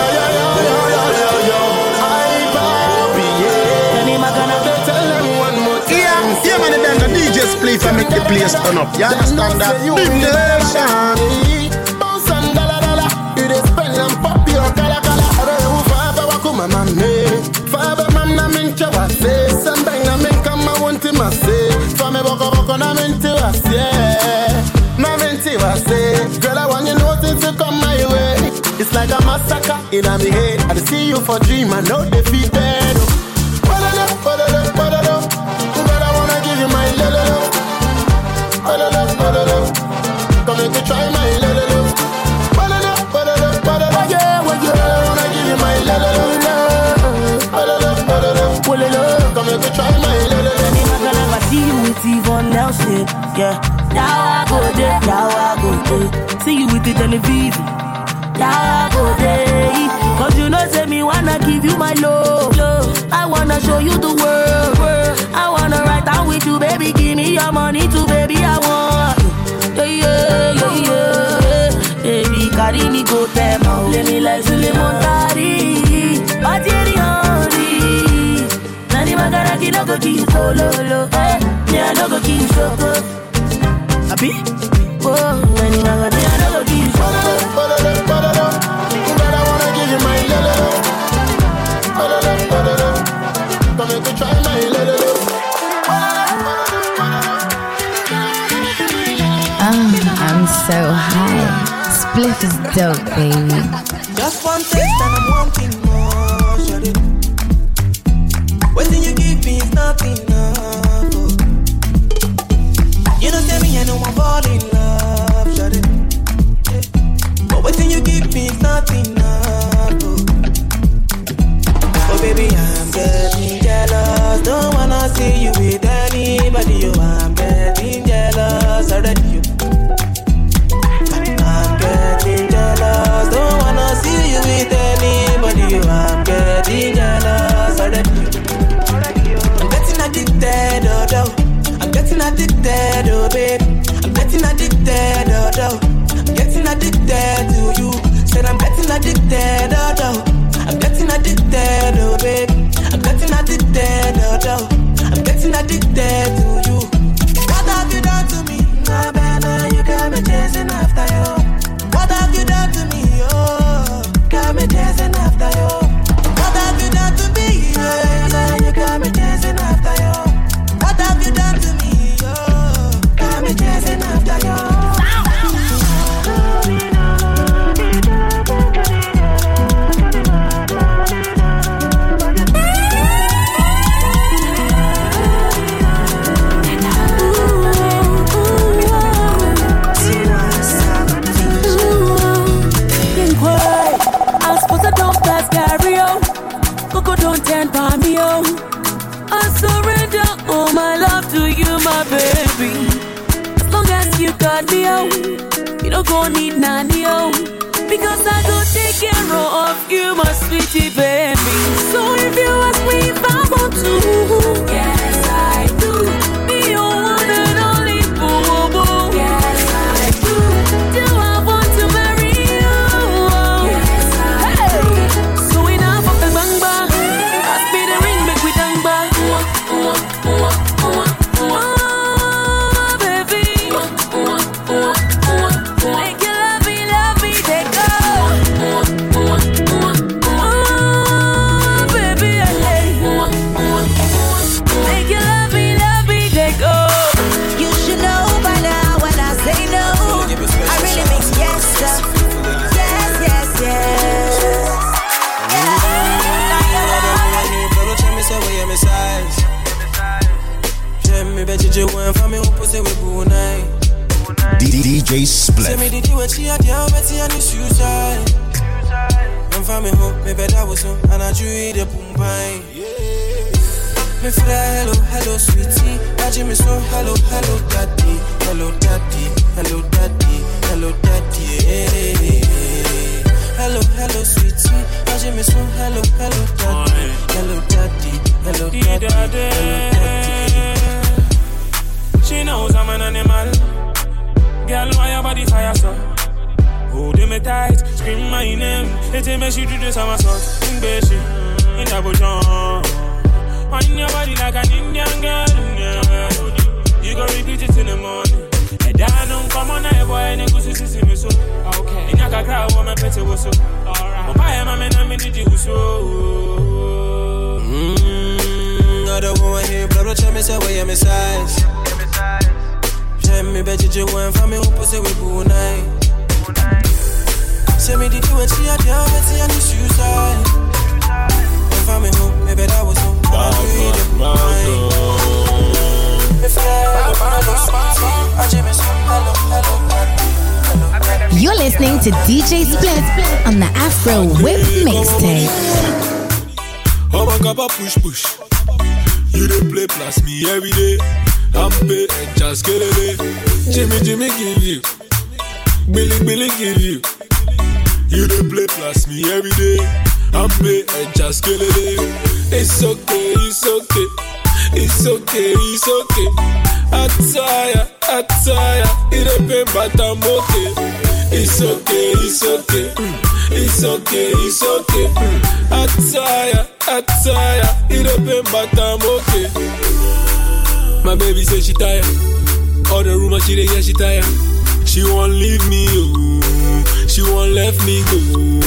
Yeah, yeah, man, then the D Js play for make the place turn up. You understand that? Big nation. Bounce and dala dala. You dey spend and pop your kala kala. Ore ufa wa kuma mame. Fa mamna mincha wa se. Sambanga minka ma wonti ma se. Fa me boko boko na minti wa se. Na minti wa se. Girl, I want you notice to come my way. It's like a massacre in my head. I see you for dream, I know defeated. Podolo, podolo, podolo. Girl, I wanna give you my lolo. Podolo, podolo. Come make me try my lolo. Podolo, podolo, podolo. Oh yeah, oh yeah. Girl, I wanna give you my lolo. Podolo, podolo. Come make me try my lolo. I see you with Yvonne Nelson, yeah. Now I go there, now I go there. See you with the Genevieve. Now I go there. Cause you know say me wanna give you my love, love. I wanna show you the world, world. I wanna ride down with you, baby. Give me your money too, baby. I want. Yeah, yeah, yeah, yeah. Baby, carry me go them out. Let me like Suleiman Tari. But yeah, the honey. Nani magaraki no go give you solo, lo. Eh, yeah, no go give you solo. Happy? Oh, nani magaraki no go give you solo. Podolo, podolo. Girl, I wanna give you my lolo. Podolo, podolo. Come make me try my lolo. Oh, I'm so high. Spliff is dope, baby. Just one taste and I'm wanting more, shawty. Waiting you give me is not enough. Oh. You don't tell me I know I'm falling in love, shawty. Yeah. But waiting you give me is not enough. Oh. oh baby, I'm getting jealous. Don't wanna see you with anybody. Oh, I'm getting jealous already. You. I'm getting jealous. Don't wanna see you with anybody. Oh, I'm getting jealous already. I'm getting addicted, oh, oh. I'm getting addicted, oh, babe. I'm getting addicted, oh, oh. I'm getting addicted to you. Said I'm getting addicted, oh, oh. I'm getting addicted, oh, babe. I'm getting addicted, oh, oh. I'm getting addicted to you. What have you done to me? No, man, you got me chasing after you. What have you done to me, oh? Got me chasing after you. What have you done to me, yeah? You got me chasing after you. What have you done to me, oh? Got me chasing after you. Don't stand by me, oh. I surrender all my love to you, my baby. As long as you got me, oh, you don't go need nanny, oh. Because I go take care of you, my sweetie baby. So if you ask me if I want to, yes I do. je vois une femme et on pose with Brunei. D J Split. Say me did you what she had the Betty and the suicide. I'm fame home, me better was so and I drew the boom pine. Me feel hello, hello sweetie. I just me so hello, hello daddy, hello daddy, hello daddy, hello daddy. Yeah. Hello, hello sweetie. I just me so hello, hello daddy, hello daddy, hello daddy, hello daddy. She knows I'm an animal. Girl, why your body fire so? Hold me tight, scream my name. It makes you do the somersault. In Beshi, in Abuja. On your body like an Indian girl. Yeah. You gon' repeat it in the morning. And I don't come on night, boy, and you go see see me so. Okay. In your car, woman, petty was so. Alright. But I am a man, I'm in the so. Mmm, I don't want to hear, but don't tell me say where you're size. Me bet you want for me who pose with Brunei. Say me did you what she had the Betty and the suicide. And for me who, me bet I was so I do the Brunei. If I I just miss hello, hello. You're listening to D J Split on the Afro Whip Mixtape. Oh my God, push push. You dey play plus me every day. I'm pay and just get it. Jimmy, Jimmy give you. Billy, Billy give you. You dey play plus me every day. I'm pay and just get it. It's okay, it's okay. It's okay, it's okay. I tire, I tire. It a pain, but I'm okay. It's okay, it's okay. It's okay, it's okay. I tire, I tire. It a pain, but I'm okay. My baby say she tired. All the rumors she dey hear she tired. She won't leave me, oh. She won't let me go.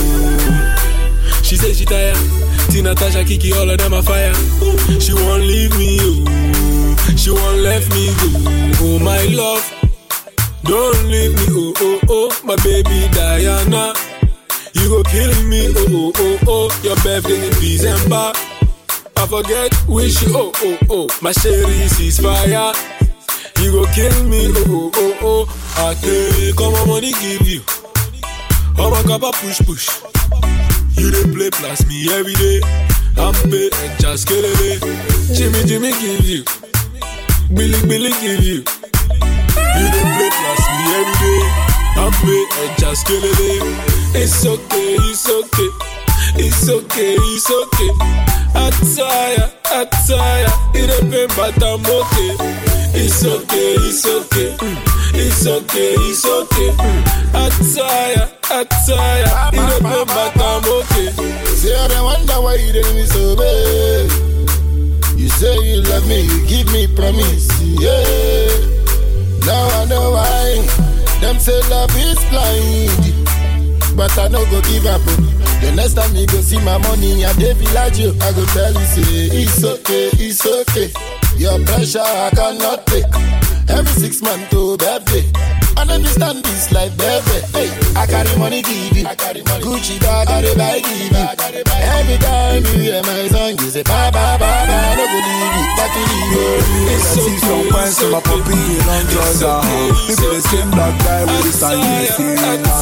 She say she tired. Tina, Tasha, Kiki, all of them are fire. She won't leave me, oh. She won't let me go. Oh my love, don't leave me, oh oh oh. My baby Diana, you go kill me, oh oh oh oh. Your birthday in December. I forget which you, oh, oh, oh. My sherry is fire. You go kill me, oh, oh, oh, oh. I take all my money give you. Oh my God, push, push. You dey play plus me every day. I'm pay and just get it. Jimmy, Jimmy give you. Billy, Billy give you. You dey play plus me every day. I'm pay and just get it. It's okay, it's okay. It's okay, it's okay. I tire, I tire. It a pain, but I'm okay. It's okay, it's okay. It's okay, it's okay. I tire, I tire. It a pain, but I'm okay. Say I don't wonder why you didn't me so bad. You say you love me, you give me promise, yeah. Now I know why. Them say love is blind, but I no go give up. The next time you go see my money and they village you, I go tell you, say, it's okay, it's okay. Your pressure I cannot take. Every six months to birthday. I understand this life, baby. Hey, I carry money, give you. I carry money. Gucci bag, I carry buy, give you. Every time you hear my song, you say, bye, bye, bye, bye. No go leave you, but you leave you. It's so cool. Some points to my puppy in on drugs. People the same black guy with the sign in the city.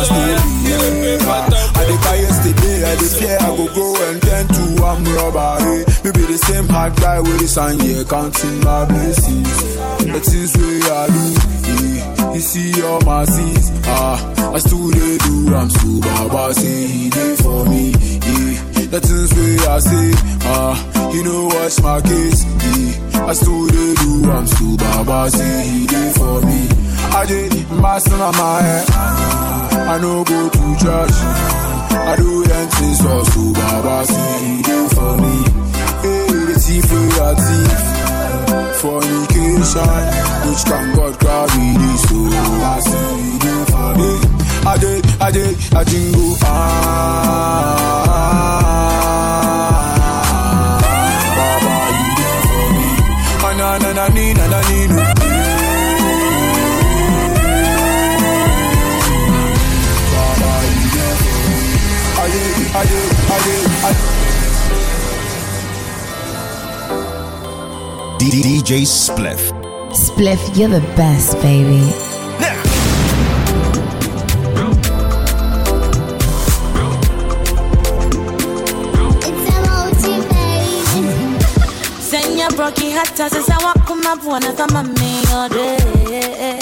I did buy yesterday, I did fear I go go and turn to I'm robbery. Maybe the same hard guy with the sign, yeah, counting my blessings. The things we are doing, yeah. You see all my sins, ah, I still they do, I'm still Baba say he did for me, yeah. The things we I say, ah, you know what's my case, yeah. I still they do, I'm still Baba say he did for me. I did my son on my head, I no go to church, I do them things so still Baba say he did for me. Hey, the thief for your thief. Fornication, which can God grab me so I see you for me. I did, I did, I didn't go ah. Baba, you did for me. Ah na na na ni na na ni no. Baba, you did for me. I did, I did, I did, I did. D J Spliff. Spliff, you're the best, baby. Senya broki hata sasa wako mabwana kama me all day,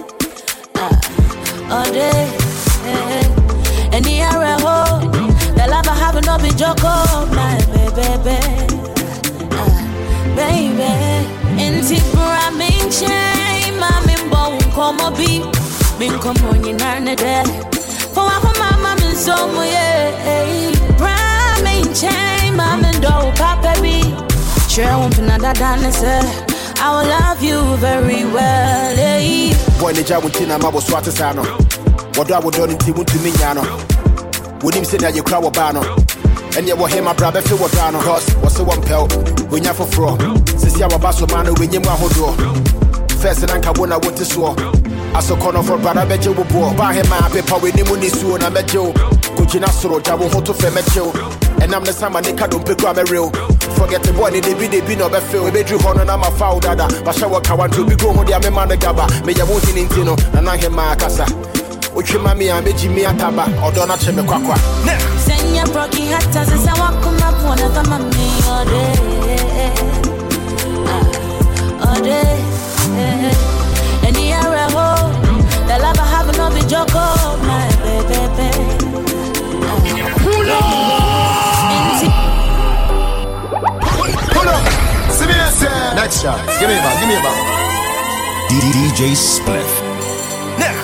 uh, all day. And the area ho, the love I have no be joke, my baby, uh, baby. Inti bra min chain, ma min bo komo bi, min komo ni narne de. For wako mama min so mo ye, bra min chain, ma min do papa bi. Sure won't another done say I will love you very well. Eh. Boy, the job with Tina Mabo Swatasano. What I would do in Timu to Mignano. Would him say that you crowd bano? And you were him, my brother, feel what down. Cause what's the one pelt? When you're for fraud. Since you have a basso man, when you want to first and I won't want to swore. I saw corner for brother, bet you will bore. Buy him my paper with him when he soon. I met you. Could you not so? I won't hold to Femetio. And I'm the same man, they can't pick up a real. Forget the boy, they be they be no better. We made you honor, and I'm a foul dada. But show what I want to be going with the man, the gaba. May you want in Intino, and I hear my casa. Which you mammy and Beji me and Taba, or Donna Chemekwa. Send your broky hat as I walk up one of them, me all day. All day. And the area ho, the love I have no be joke, my baby. Pull up! Pull up! See me say next shot. Give me a ball, give me a ball. D J Spliff. Now.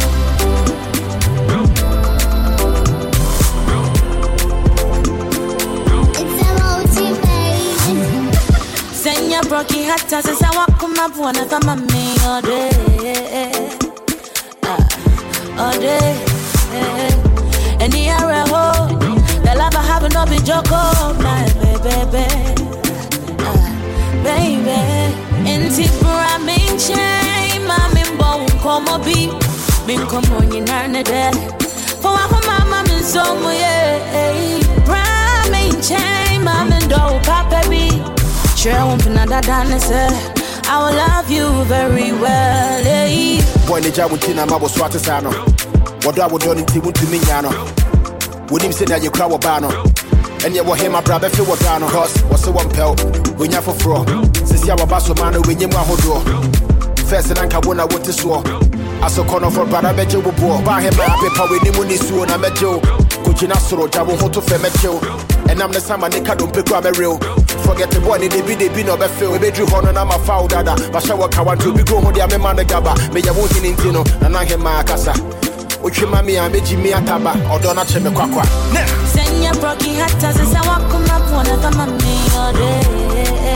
Send your broky hat as I walk up one of them, me all day. All day. And the area ho, the love I have no be joke, my baby, uh, baby. Inti bra min chain, ma min bo komo bi, min komo ni narne de. For wako mama min so mo ye, bra min chain, ma min do papa bi. Sure won't another done say I will love you very well. Eh. Boy, the job with Tina Mabo Swatasano. What I would do in Timu to Mignano. Would him say that you crowd bano? And you were him, my brother, feel what down. Cause what's the one pelt? When you're for fraud. Since you have a basso man, when you want to do. First and I won't want to swore. I saw corner for brother, bet you will bore. Buy him my paper with him when he's soon. I met you. Could you not so? I will hold to Femetio. And I'm the same man, they can't pick up a real. Forget the boy, they be they be no better. We made you honor, I'm a foul dada. But show what I want to be going with the man, the gaba. May you want in Intino, and I hear my casa. Which you mammy and Beji me and Taba, or Donna Chemekwa. Send your broky hat as I walk up one of them, me all day.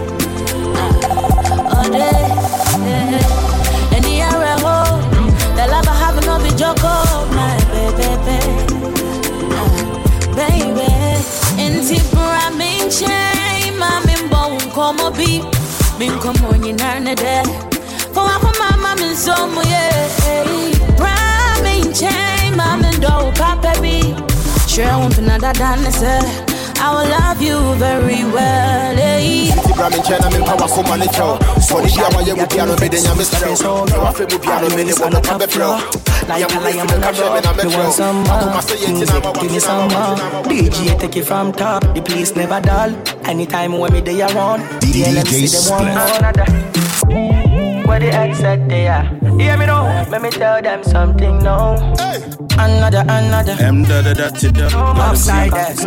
All day. And the area ho, the love I have no be joke, my baby. Baby, inti bra min chain, ma min bo komo bi, min komo ni narne de. For wako mama min so mo ye, bra min chain, ma min do papa bi. Sure won't another done say I will love you very well. Eh. Bra min chain, min power for money chow. So the hour you piano me then you miss chow. You are free piano me then wanna pop a flow. Like a lion on the road, me want some more music, give me some more. D J take it from top, the place never dull. Anytime when me they around, D J Spliff. Where the ex said they are. Hear me now, let me tell them something now. Hey. Another, another. M da da da da da. Upside this.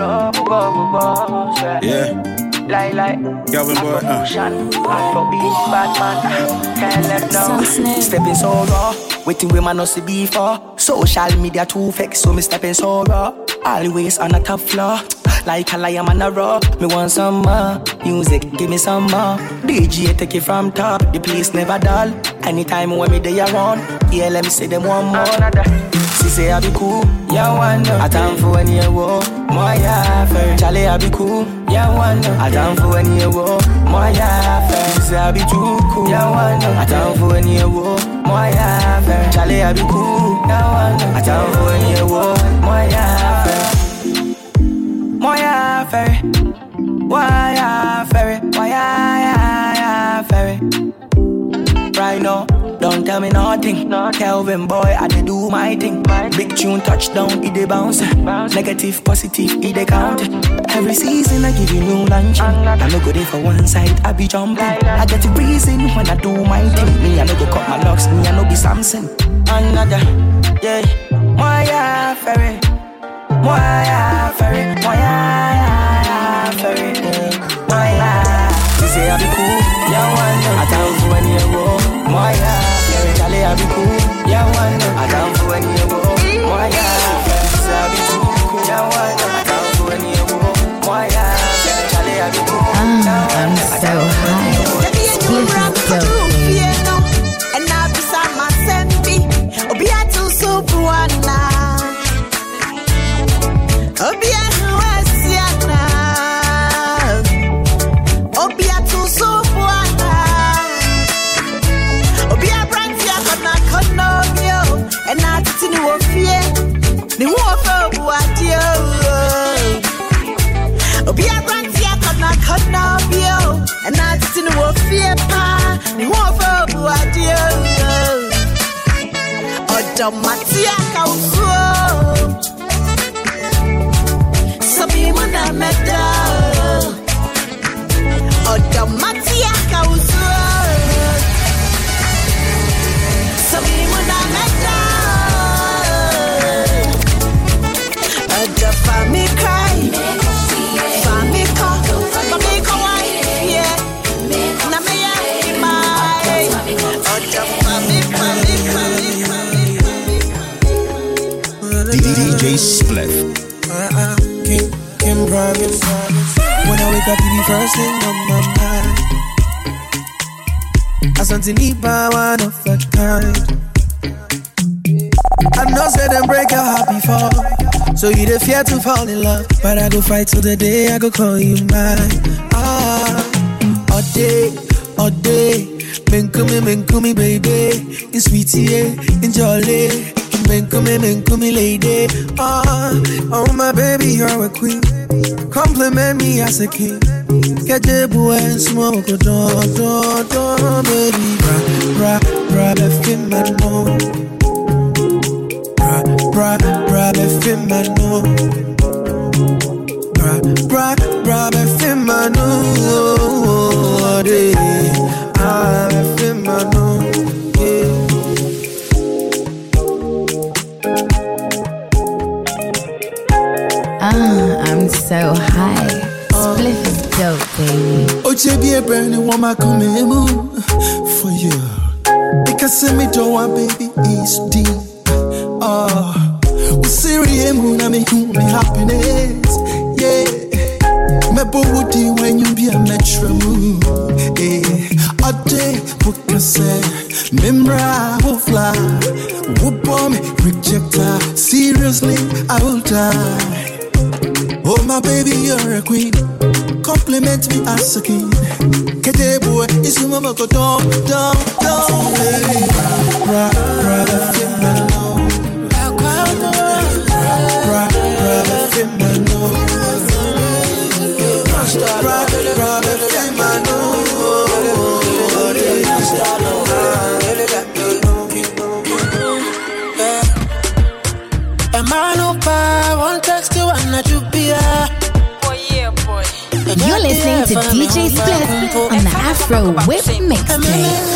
Yeah. Lie, lie. Calvin boy. Uh. For being bad man, can't let no. Stepping so raw, waiting with my no see before. Social media too fake, so me stepping so raw. Always on the top floor, like a lion on a raw. Me want some more music, give me some more. D J take it from top, the place never dull. Anytime when me they around, yeah, let me say them one more. She say I be cool, yeah, one. I time for when you walk, more yeah, fair. Charlie I be cool, yeah, one. I time for when you walk, more yeah, fair. She say I be too cool, yeah, one. I time for when you walk, more yeah, fair. Charlie I be cool, yeah, one. I time for when you walk, more yeah, fair. More yeah, fair. Why yeah, fair? Why yeah, yeah, fair? right now. Don't tell me nothing. Kelvin boy, I dey do my thing. Big tune touchdown, it dey bounce. Negative, positive, it dey count. Every season I give you new lunch. I no go there for one side, I be jumping. I get a reason when I do my thing. Me, I no go cut my locks, me, I no be Samson. Another, yeah. Moya ferry, Moya ferry, Moya ferry, Moya. She say I be cool, yeah one. I tell you when you go, Moya ferry, Charlie I be cool, yeah one. I tell you when you go, Moya ferry. She say I be cool, yeah one. I tell you when you go, Moya ferry, Charlie I be cool, yeah one. I'm so high. Split is dope. And I be some my senpi, obi a tu subuana, obi a huasiana, obi a tu subuana, obi a branti a kona konomio, and I tini wo fie, ni wo fe buadio, obi a branti a kona konomio, and I tini wo fie pa, ni wo fe buadio. Odomatia kauso Sabi muna meda Odomatia kauso Sabi muna meda Odo fami cry Fami ko Fami ko wai yeah Na me ya mai Odo fami fami fami D J Spliff. Uh-uh, King, King Promise. When I wake up, you be first thing on my mind. I something need by one of a kind. I know say them break your heart before, so you the fear to fall in love. But I go fight till the day I go call you mine. Ah, all day, all day. Men come, men come, baby. In sweetie, in jolly. Men come, men come, lady. Ah, oh my baby, you're a queen. Compliment me as a king. Get the boy and smoke a door, door, door, baby. Bra, bra, bra, befim man no. Bra, bra, bra, befim man no. Bra, bra, bra, befim man no. Ah, befim man no. Ah, I'm so high. Spliff is dope, baby. Oh, J B, a brand new woman coming for you. Because me to one baby is deep. Oh, we serious moon, I make me happiness. Yeah, me body when you be a metro. Yeah, a day book a say, memra will fly. Whoop on me, reject her. Seriously, I will die. Oh my baby, you're a queen. Compliment me as a king. Kete boy, it's your mama go down, down, down, baby. Bra, bra, bra, fit my nose. Bra, bra, bra, fit my nose. Bra, bra, bra, fit my nose. A man up, I won't text you and not you be a boy, yeah, boy. You're listening to D J Spliff on the Afro Whip Mixtape.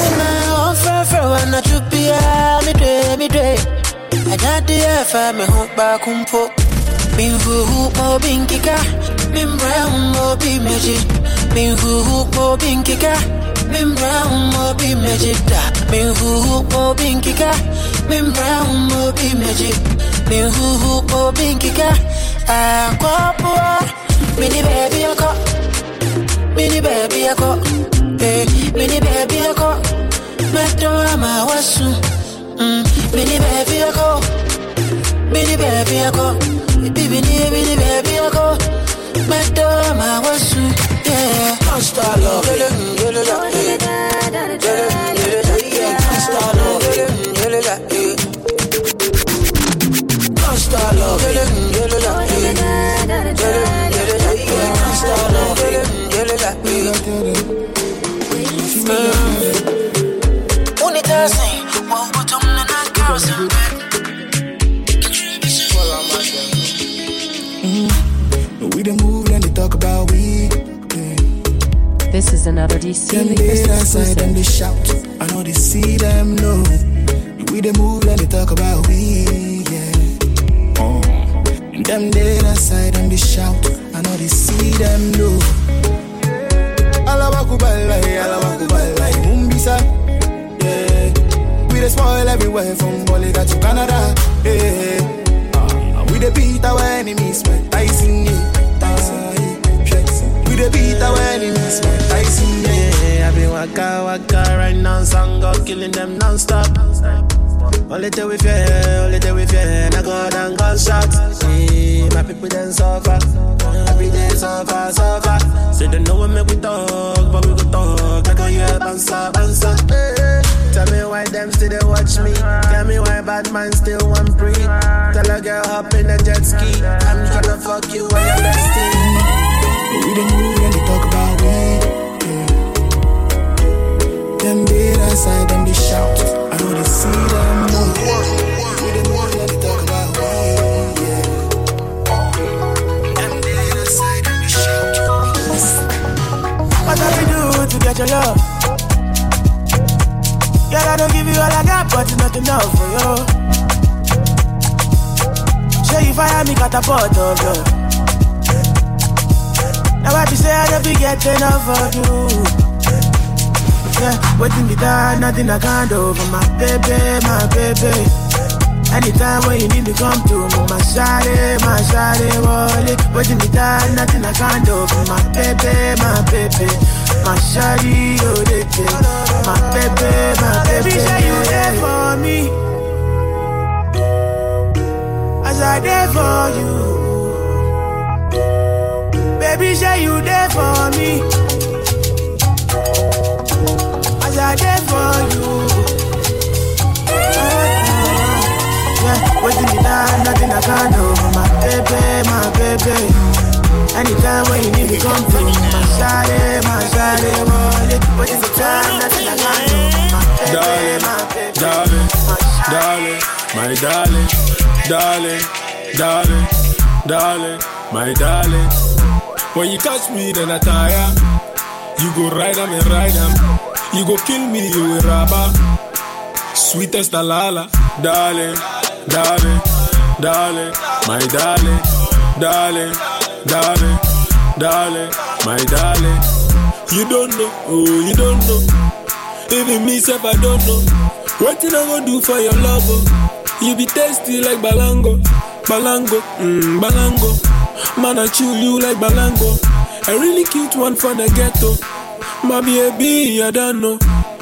I got the F, I'm a hook back on po. Been who mo bin kika, been brown mo be magic. Been who mo bin kika, been brown mo be magic. Been who mo bin kika, been brown mo be magic. Been who mo bin kika, ah, guapo. Mini baby, I got. Mini baby, I got. Mini baby, I got. Madonna, what's Mini baby, I go. Mini baby, I go. Baby, mini baby, I go. Madonna, what's yeah. Monster love. Monster love. Monster love. talk about we. This is another D C Them they outside and they shout. I know they see them know. We they move and they talk about we. Yeah. Oh. And them they outside and they shout. I know they see them know. Alabakubalai, alabakubalai, mumbisa. Yeah. We they spoil everywhere from Bolivia to Canada. Yeah. Uh, we they beat our enemies, Mike Tyson. Yeah. We they beat our enemies, Mike Tyson. Yeah. I be waka waka right now, Sangha killing them non-stop. Only day we fear, only day we fear. Now go down gunshots. Yeah, my people then suffer. Every day suffer, suffer. Say they know what make we talk, but we go talk like a year bouncer, bouncer. Hey, tell me why them still they watch me. Tell me why bad man still want free. Tell a girl hop in a jet ski. I'm tryna fuck you while you're bestie. We the move and they talk about we. Yeah. Them they outside and they shout. I know they see them know. We the move and they talk about we. Yeah. Them they outside and they shout. What have we do to get your love? Girl, I don't give you all I got, but it's not enough for you. Show you fire me catapult of love. Now I be say I never get enough of you. Yeah, waiting me down, nothing I can't do for my baby, my baby. Anytime when you need me, come to me, my shawty, my shawty, wallet. Waiting me down, nothing I can't do for my baby, my baby. My shawty, oh, they take my baby, my baby. Baby, say you there for me, as I there for you. Baby, say you there for me, as I there for you. Yeah, waiting me down, nothing I can't do. My baby, my baby. Anytime when you need me, come to me. My shawty, my shawty, wallet. Waiting me down, nothing I can't do. My baby, my baby. Darling, darling, my darling, darling, darling, darling, my darling. When you catch me, then I tire. You go ride am and ride am. You go kill me, you a robber. Sweetest alala, darling, darling, darling, my darling, darling, darling, darling, my darling. You don't know, oh, you don't know. Even me, self, I don't know. What you gonna do for your love? Oh? You be tasty like Balango, Balango, mmm, Balango. Man, I chew you like Balango. A really cute one for the ghetto. My baby, I don't know.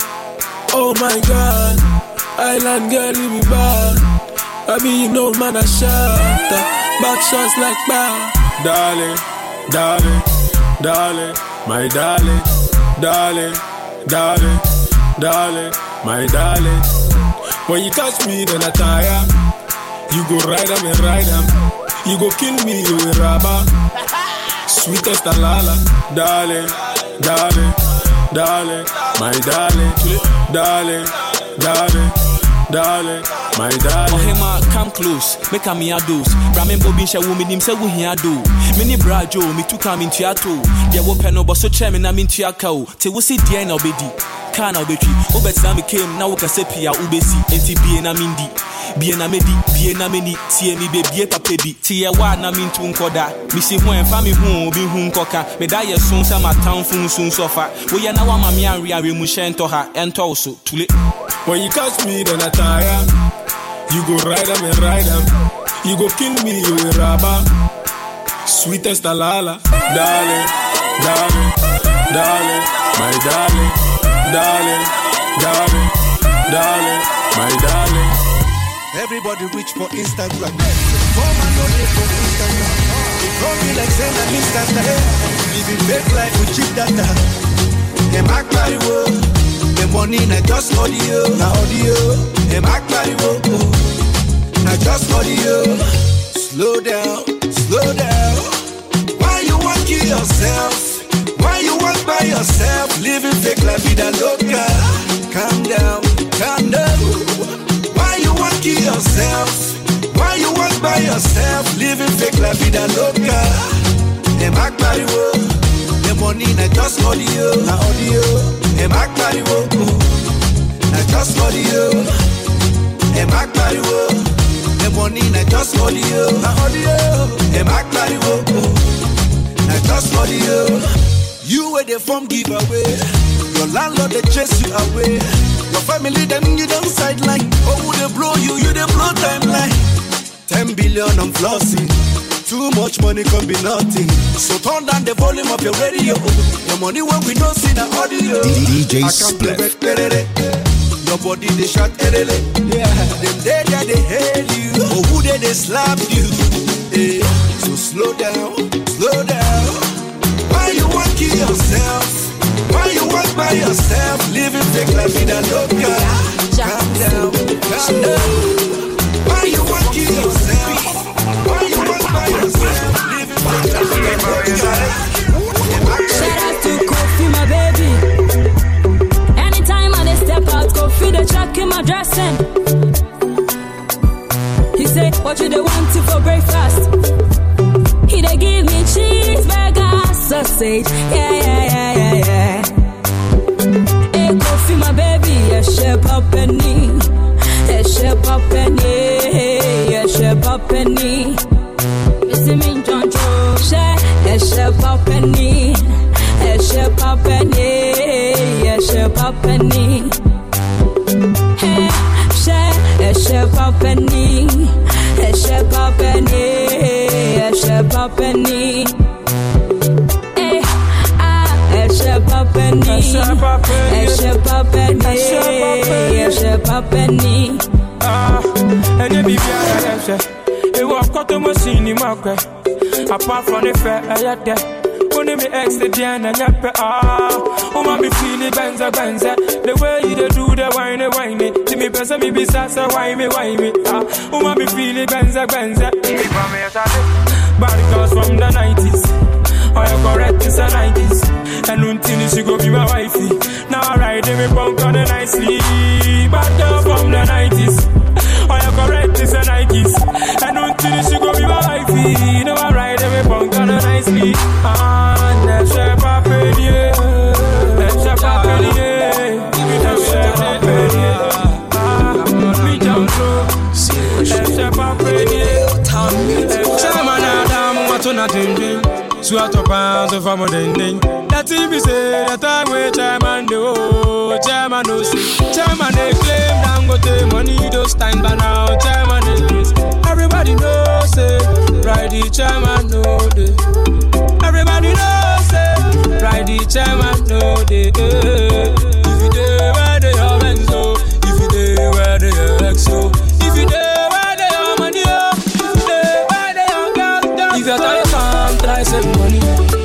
Oh my God, island girl, you be bad. I be, you know, man, I shot. Back shots like bad. Darling, darling, darling, my darling, darling, darling, darling, my darling. When you catch me, then I tire. You go ride am and ride am. You go kill me, you a robber. Sweetest alala, darling, darling, darling, my darling, darling, darling, darling, my darling. Oh, hey, ma, come close, make a me a dose. Ramen Bobin shall woman him say we here do. Mini brajo, me to come into your toe. There were pen over so chairman, I'm into your cow. Till we see the end of it. Can't obey. Oh, but Sammy came now. We can say Pia Ubesi, N T B and Amindi. Bien a medi, bien a many, see me baby a baby, tia one a mean to uncoda. Missy one family who be whom coca, me die soon some town phone soon sofa. We are now a mammy and Ria Remushen to her and also to it. When you catch me, then I tire. You go ride am and ride am. You go kill me, you a robber. Sweetest alala, darling, darling, darling, my darling, darling, darling, darling, my darling. Everybody reach for Instagram. For my knowledge for Instagram. They call me like saying I'm Instagram. Living fake life with cheap data. Them act like world. Them money na just audio. Na audio. Them act like world. Na just audio. Slow down, slow down. Why you want to kill yourself? Why you want by yourself? Living fake life with a loca. Calm down, calm down. Why you want to kill yourself? Why you want by yourself? Living fake life with a loca. Hey, Mac Mariwo. The money na just audio, na audio. Hey, Mac Mariwo. Na just audio. Hey, Mac Mariwo. The money na just audio, na audio. Hey, Mac Mariwo. Na just audio. You were the form giveaway. Your landlord they chase you away. Your family them you don't sideline. Oh, they blow you, you they blow timeline. Ten billion I'm flossing. Too much money can be nothing. So turn down the volume of your radio. The money when we don't see the audio. D J Split. Your body they shot erele. Yeah. Them they there they hail you. Oh, who they they slap you. Hey. So slow down, slow down. Why you want kill yourself? Why you walk by yourself? Living fake life in a local. Calm down, calm down. Why you walk kill yourself? Why you walk by yourself? Living fake life in a local. Shout out to Kofi, my baby. Anytime I they step out, Kofi the track in my dressing. He say, what you they want to for breakfast? He they give me cheeseburger, sausage, yeah, yeah, yeah, yeah, yeah. Hey, Kofi, my baby, yeah, shape up penny, yeah, shape up penny, yeah, shape up penny. Listen me, John Joe, yeah, shape up penny, yeah, shape up penny, yeah, shape up penny. Hey, yeah, shape up penny, yeah, shape up penny. Shepa penny, eh ah, shepa penny, shepa penny, shepa penny. Ah, and you be very upset. You walk out to my scene, apart from the fair, I had that. When me ex the Diana and yappe ah, oh my be feeling benza benza. The way you do the wine wine me, to me person me be sasa wine me wine me ah, oh my be feeling benza benza. Bad girls from the nineties, oh you correct is the nineties, and until she go be my wifey. Now I ride every punk on the nicely. Bad girl from the nineties, oh you correct is the nineties, and until she go be my wifey. Now I ride every punk on the nicely. Ah. Let's share my penny, let's share my penny, let's share my penny. Ah, me jump through, let's share my penny. Chairman Adam, what's on a ding? Swat up pounds of a ding. That team be say the time where chairman do, chairman no see. Chairman they claim down go the money those time but now chairman is this. Everybody knows it, right? The chairman know it. Everybody knows it, right? The chairman know it. If you dey where they are Benzo, if you dey where they are Exo, if you dey where they are money, if you dey where they are girl, if you try come try save money,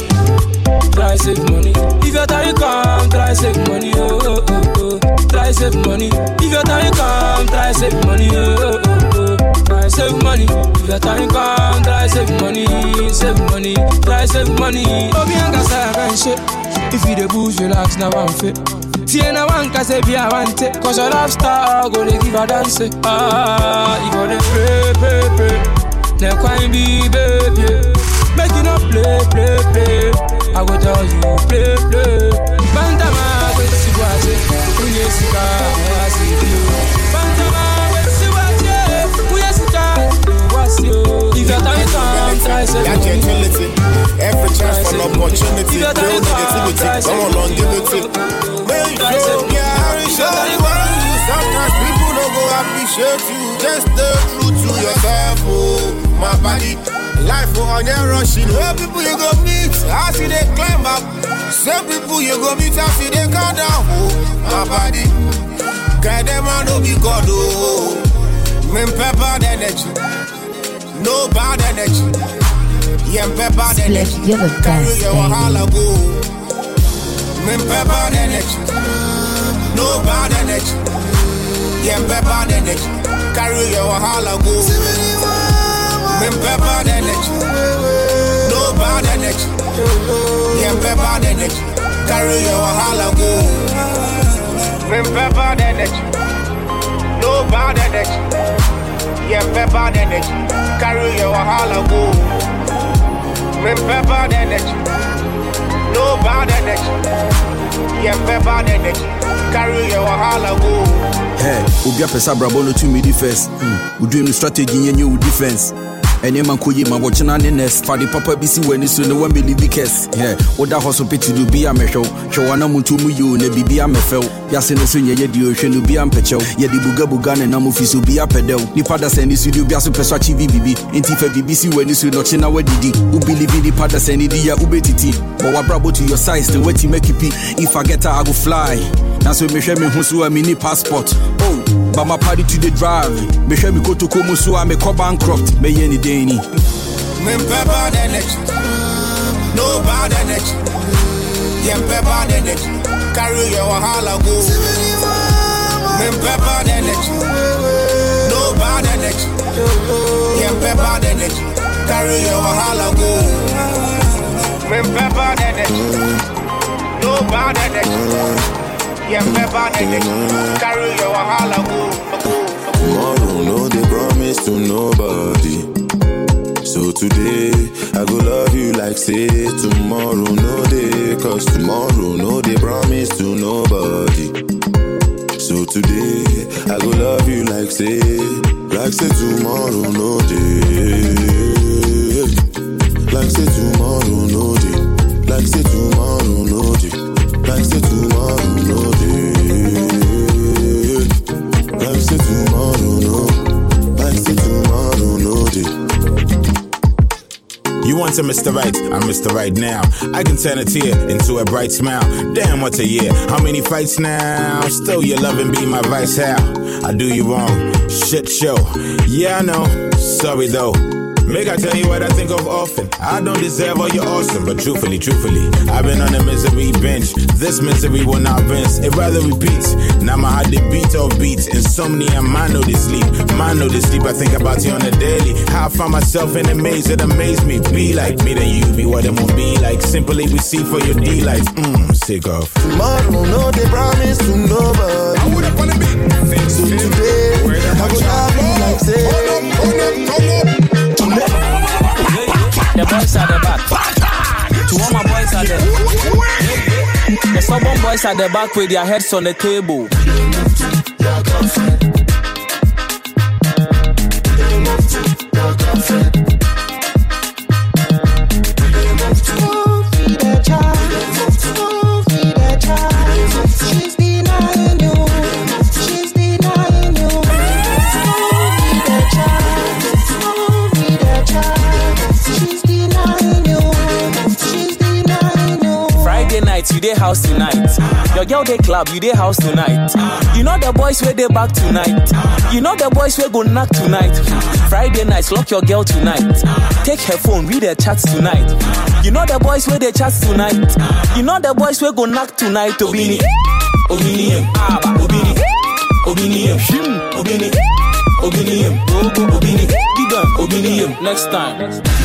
try save money. If you try come try save money, oh oh oh oh, try save money. If you try come try save money, oh oh oh. Try save money, if your time come, try save money, save money, try save money. Obi anga seven shit, if you the booze relax now I'm fit. See na one cause if I want it, cause your love star go to give a dance. Ah, you go to pray, pray, pray. Now quite be baby, make you not play, play, play. I go tell you play, play. Bantama with Siwase, we yes I see you. Bantama. If your time comes, try to gentility. Every chance for opportunity. Real negativity. Come on, longevity. Make sure, yeah, show you what you. Sometimes people don't go appreciate you. Just stay true to yourself, oh, my body. Life on your rushing. Where people you go meet, I see they climb up. Some people you go meet, I see they come down, oh, my body. Guide them and don't be God, oh. Men pepper the energy. No bad energy. Yeah, pepper the energy. Carry your wahala go. Men pepper the energy. No bad energy. Yeah, pepper the energy. Carry your wahala go. Men pepper the energy. No bad energy. Yeah, pepper the energy. Carry your wahala go. Men pepper the energy. No bad energy. Yeah, pepper energy. Carry your wahala go. Me bad energy, no bad energy. Yeah, bad energy. Carry your wahala go. Hey, Ubia Pesa Brabolo to me defense. We do a strategy in your defense. And your man could my watching on the nest. For the papa B C when it's in the one believe because. Yeah, what that hustle pit to do be a measure. Showana Mutumu, you, Nebi be a mefel. Yasin Sunya, the ocean will be a pecho. Yet the Buga Bugan and Namufis will be a pedal. The father send this video be a super T V B B. Inti B B C when it's in Ochina Wedidi. Who believe in the father send it, ya Ubetiti. But what bravo to your size, the way to make it pee. If I get her, I go fly. Now so me share me who a mini passport. Oh, but my party to the drive. Me share me go to Komusu, I me call bankrupt. Me any day ni. Me bad energy, no bad energy. Yeah, bad energy. Carry your wahala go. Me bad energy, no bad energy. Yeah, bad energy. Carry your wahala go. Me bad energy, no bad energy. Yeah, bad energy. Carry your wahala go. Tomorrow, no, they promise to nobody. So today, I go love you like say tomorrow, no day. Cause tomorrow, no, they promise to nobody. So today, I go love you like say, like say tomorrow, no day. Like say tomorrow, no day. Like say tomorrow, no day. Like say tomorrow, no day. Like say tomorrow, no. Like say tomorrow, no day. You want to Mister Right, I'm Mister Right now. I can turn a tear into a bright smile. Damn, what a year. How many fights now? Still your love and be my vice. How? I do you wrong. Shit show. Yeah, I know. Sorry though. Make I tell you what I think of often. I don't deserve all your awesome, but truthfully, truthfully, I've been on a misery bench. This misery will not rinse, it rather repeats. Now my heart they beat or beats. Insomnia, mind know they sleep. Mind know they sleep, I think about you on a daily. How I find myself in a maze that amaze me. Be like me, then you be what it won't be like. Simply we see for your D-lights. Mmm, sick of. Tomorrow, no, they promise to nobody. I would have wanna be. So today, I will have you like say. Hold up, hold up, come up. The boys at the back. To all my boys at the The stubborn boys at the back with their heads on the table. You dey house tonight. Your girl dey club, you dey house tonight. You know the boys where they back tonight. You know the boys where go knock tonight. Friday nights, lock your girl tonight. Take her phone, read her chats tonight. You know the boys where they chats tonight. You know the boys where go knock tonight. Obini, Obini, Aba, Obini, Obini, Obini, Obini, Obini, Obini, Giga, Obini. Next time. Next time.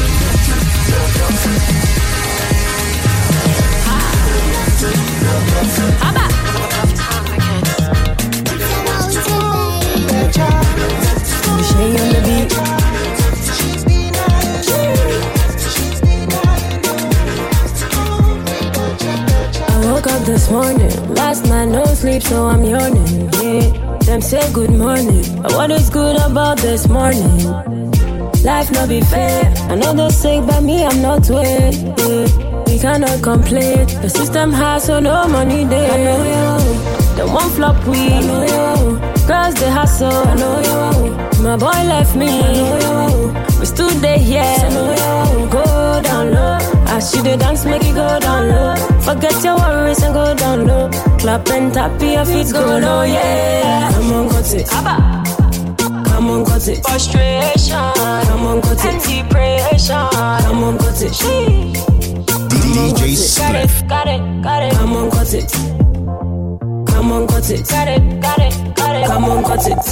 I woke up this morning, last night no sleep, so I'm yawning. Yeah. Them say good morning, but what is good about this morning? Life no be fair. I know they're sick, but me I'm not well. Yeah. We cannot complain. The system has so no money there. I know you. The one flop we. I know you. Girls they hustle. I know you. My boy left me. I know you. We stood there here. I know you. Go down low. As you the dance, make it go down low. Forget your worries and go down low. Clap and tap your feet, go low, yeah. Come on, got it. Come on, got it. Frustration. Come on, got it. Depression. Come on, got it. D J Spliff. Got it, got it. Come on, got it. Come on, got it. Got it, got it, got it. Come on, got it.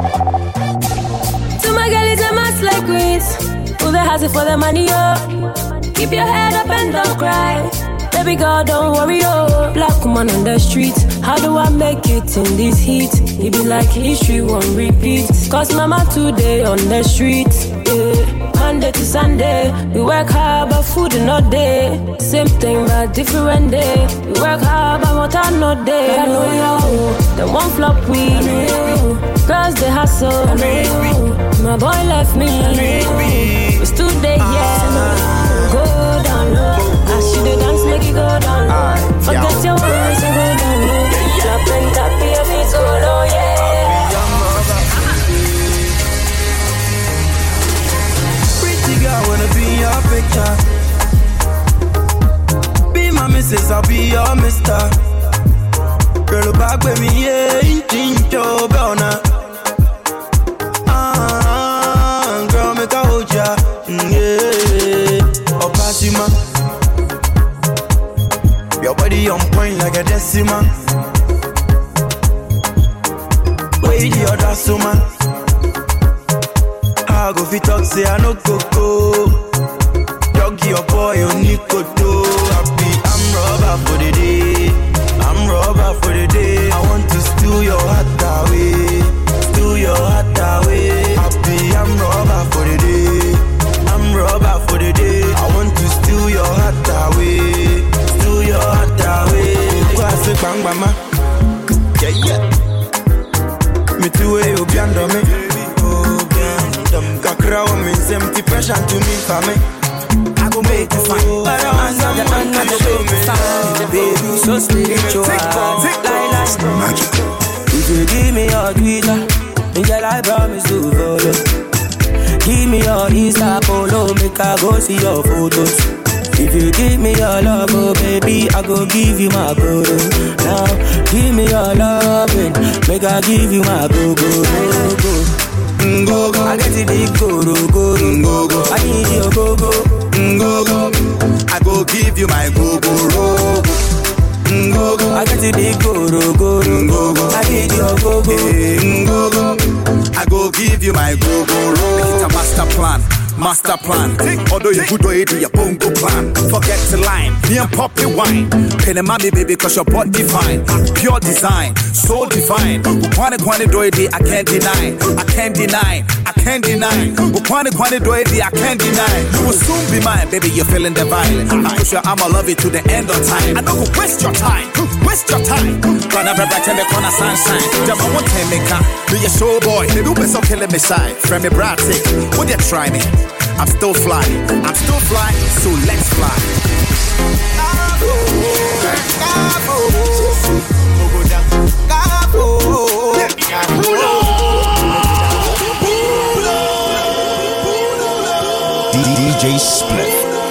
To my girl, it's a must like Greece. Who the has it for the money, yo? Keep your head up and don't cry. Baby girl, don't worry, oh. Black woman on the streets. How do I make it in this heat? It be like history won't repeat. Cause mama today on the streets. Yeah. Monday to Sunday. We work hard, but food is not there. Same thing, but different day. We work hard, but what I'm not there. I know you, the one flop we know. Girls they hustle, I know. My boy left me, we stood there, yeah. Go down low. I should have dance, make it go down low. Forget your worries and go down low. Drop and tap your feet so low, yeah. I wanna be your picture. Be my missus, I'll be your mister. Girl, back with me, yeah, in your bona. Ah, girl, make a hold ya, yeah. Opasima, your body on point like a decima. Wait, the other summer. I go fit talk, say I no go go. Doggy your boy, you need to do. Happy, I'm rubber for the day. I'm rubber for the day. I want to steal your heart away. Steal your heart away. Happy, I'm rubber for the day. I'm rubber for the day. I want to steal your heart away. Steal your heart away. What's it, bang, mama? Yeah, yeah. Me too, you be under me. Kakra wa me empty pressure to me for me. I go make you fine. But I answer the anchor to show me fine. Baby, so spiritual. Magical. If you give me your Twitter, girl, I promise to follow. Give me your Insta follow, make I go see your photos. If you give me your love, oh baby, I go give you my go. Now, give me your love, make I give you my go go go. Go go, I get it big go go go go go. I need your go go go go. I go give you my go go go go go. I get it big go go go go go. I need your go go go go. I go give you my go go go. It's a master plan. Master plan, although you good way do your bongo plan. Forget to line, me and pop your wine. Penny mommy baby, cause your body fine. Pure design, so divine. Ukwane kwane do it, I can't deny. I can't deny, I can't deny. Ukwane kwane do it, I can't deny. You will soon be mine, baby, you're feeling the violence. I push your I'ma love you to the end of time. I don't go waste your time, waste your time. Gonna be bright and make on a sunshine. Jump on one time, make up. Be a show boy, they do best so killing me shy. Friend me bratty, would you try me? I'm still flying, I'm still flying, so let's fly. D J Split.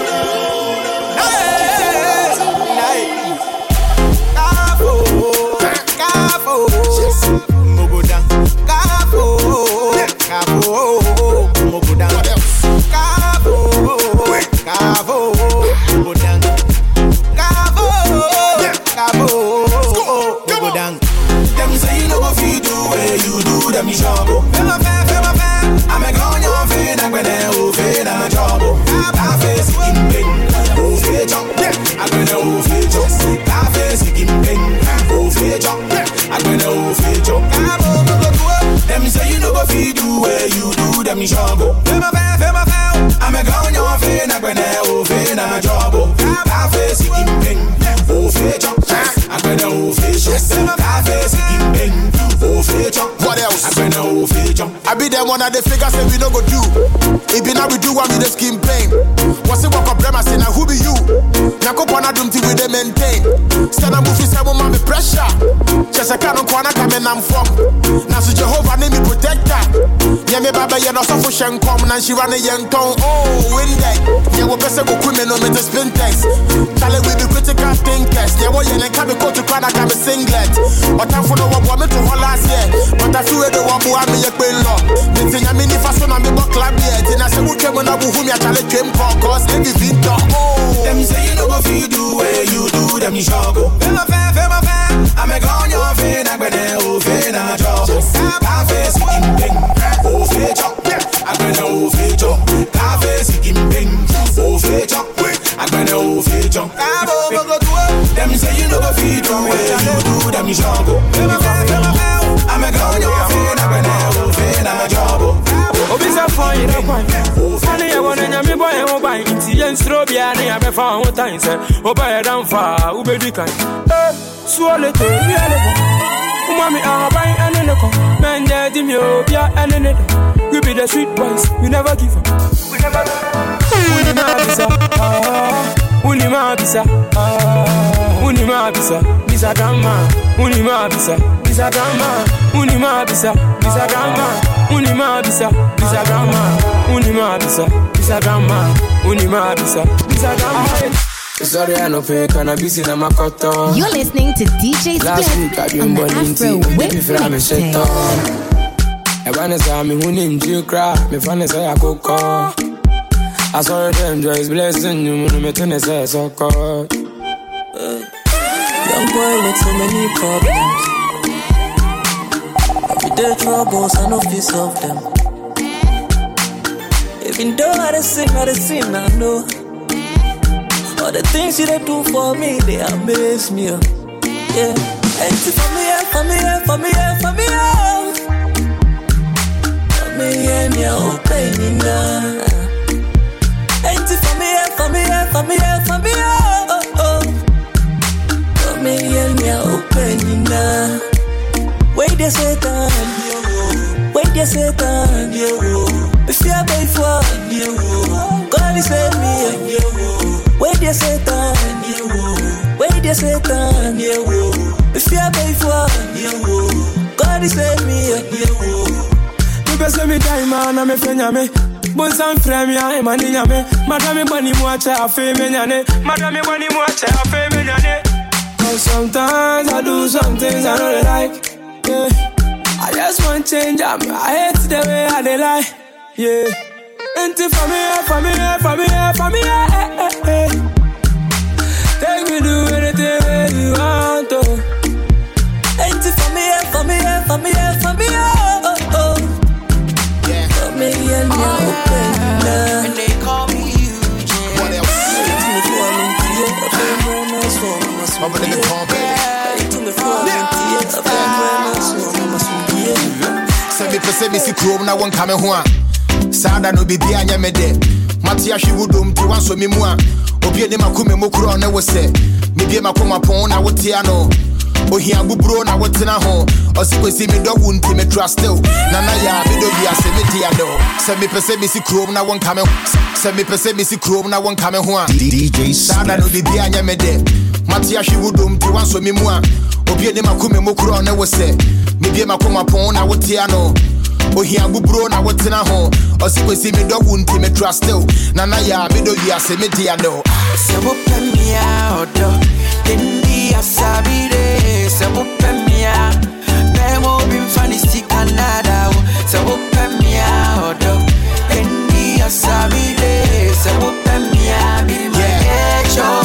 Them trouble. Feel my fan, feel my fan. I'm a gun, you're fin. I'm gonna move in, I'm a trouble. I face in pain. Oh, fear jump. I'm gonna move fear jump. I face in pain. Oh, fear jump. I'm gonna move fear jump. Them say you know go feed do where you do them trouble. Feel my fan, feel my fan. I'm a gun, you're fin. I'm gonna move in, I'm a trouble. I face in pain. Oh, fear jump. I'm gonna move fear jump. I face in pain. Oh, fear jump. What else? I know I be the one of the figures say we no go do. It be now we do one with the skin pain. What's it walk up them I say now who be you? Nako pona dum ti we dey maintain. Stand up move say woman be pressure. Just a can kwana come and I'm from. Now so Jehovah name me protector. Yeah me baba you no so for shen come na she run a young tongue. Oh win day. Yeah we pese go kwime no me to spin text. Tell we be critical thinkers. Yeah we yen can be go to kwana can be singlet. But I'm for no one me to hold last year. But I feel the one who me a law. Me think I mean if I saw na me book club yet. And I say we came on abu whom ya chale came cause everything done. Oh them say you no go feel do where you do them you struggle. Feel my fan, feel my fan. I'm a gun your fan, I'm gonna oh fan I'm a trouble. I face in pain, oh fan chop. I'm gonna oh fan chop. I face in pain, oh fan chop. I'm gonna oh fan chop. Them say you no go feel do where you do them you struggle. Feel my fan, feel my fan. I'm a gun your fan, I'm gonna oh fan I'm a trouble. Oh, be so fun, you know, funny, I want Strobia, I be found what time, sir. Obey down far, Ubedikan. Eh, swallow to reality. Mommy, I'll buy an enemy. Man, dead in your beer and an enemy. We be the sweet boys, we never give up. We never give up. Unima bisa, Unima bisa, Unima bisa, bisa drama. Unima bisa, bisa drama. Unima bisa, bisa drama. Unima bisa, bisa drama. Unima bisa, bisa drama. Unima bisa, bisa drama. Sorry, I no pay cannabis in my cotton. You're listening to D J Split on the Afro Whip Mixtape. I wanna say me who named you cry. Me funny say I go call. I saw them joys blessing you. Me turn say so cold. Young boy with so many problems. Everyday troubles, I know fi solve them. Even though I sing, I sing, I know. All the things you they do for me, they amaze me. Yeah, and for me, for me, for me, for me, for me, and you're opening now. And for me, for me, for me, for me, oh, oh, for me, and you're opening now. Wait the Satan, wait the Satan, if you're paid for, God is save me. Wait the Satan, wait the Satan, if you're paid for, God is save me. You can send me time, man, I'm a friend, I'm a Bons and frame, ya, money, ya, me. Madame, bunny, watch a fame, ya, Madame, bunny, watch a fame, ya, Cause sometimes I do some things I don't like. Yeah. I just want change, I hate the way I they lie. Yeah. And for me, for me, for me, for me, eh, eh, eh. Take me do anything where you want to. And for me, for me, for me, for me, oh, oh, oh. Yeah. For me and you open now. And they call me Eugene. What else? To me for me, yeah. I'm in the car, baby. To me for me, yeah. Send me for send me see chrome now one coming home. Sada no bibi anya me de. Matia hwe wudom ti wan so me mu a. Obi ne makume mokro na wo se. Me bie makoma pon na wote ano. Ohia buburo na wotena ho. Osikwesi me dog wunti me trust still. Nana ya me do bia se me dia do. Send me for send me see chrome na one coming. Send me for send me see chrome na one coming home. D J Sada no bibi anya me de. Matia hwe wudom ti wan so me mu a. Obi ne makume mokro na wo se. Me bie makoma pon na wote ano. Ohia buburo na wotena ho. Osikwesi me dog wunti me trust still. Nana ya me do bia se me dia do. Se wo pemia odo. Indi asabire. Se wo pemia. Nemo bim fani stick another. Se wo pemia odo. Indi asabire. Se wo pemia be my echo.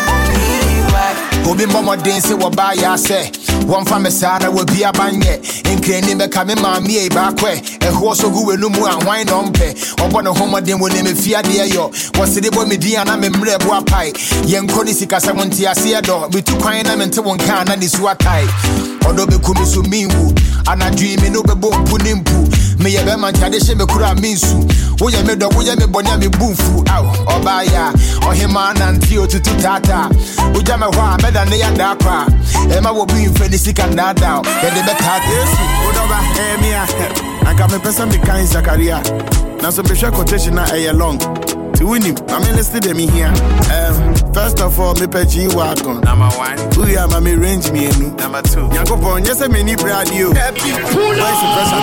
Obi mama dance wo ba ya say one fam sada wo bia banye enkeni be ka me ma mi e ba kwe e ho so gu wenu mu an hwan no mpe obo ne homo den wo ne me fia de yo wo se de bo me dia na me mre bo apai ye nko ni sika sa wonti ase do bi tu kwan na me nte won kan na ni su atai odo be kumi so minwu anadwi me no be bo mpu ni mpu me ye be man tade she me kura minsu wo ye me do wo ye me bonya me bumfu aw oba ya ohima na nti otutu tata wo ja me ho a me da ne ya da kwa e ma wo bi mfe ni sika na da ye de be tata yesu odoba eh me a anka me person be kan Zakaria na so be share quotation na eh long to win him I mean listen to me here um first of all me peji wagon number one who ya ma me range me enu number two yakopon yese me ni bradio happy pull up pressure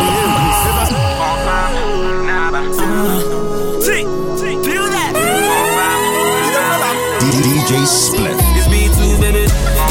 see see feel that D J Split. It's me too baby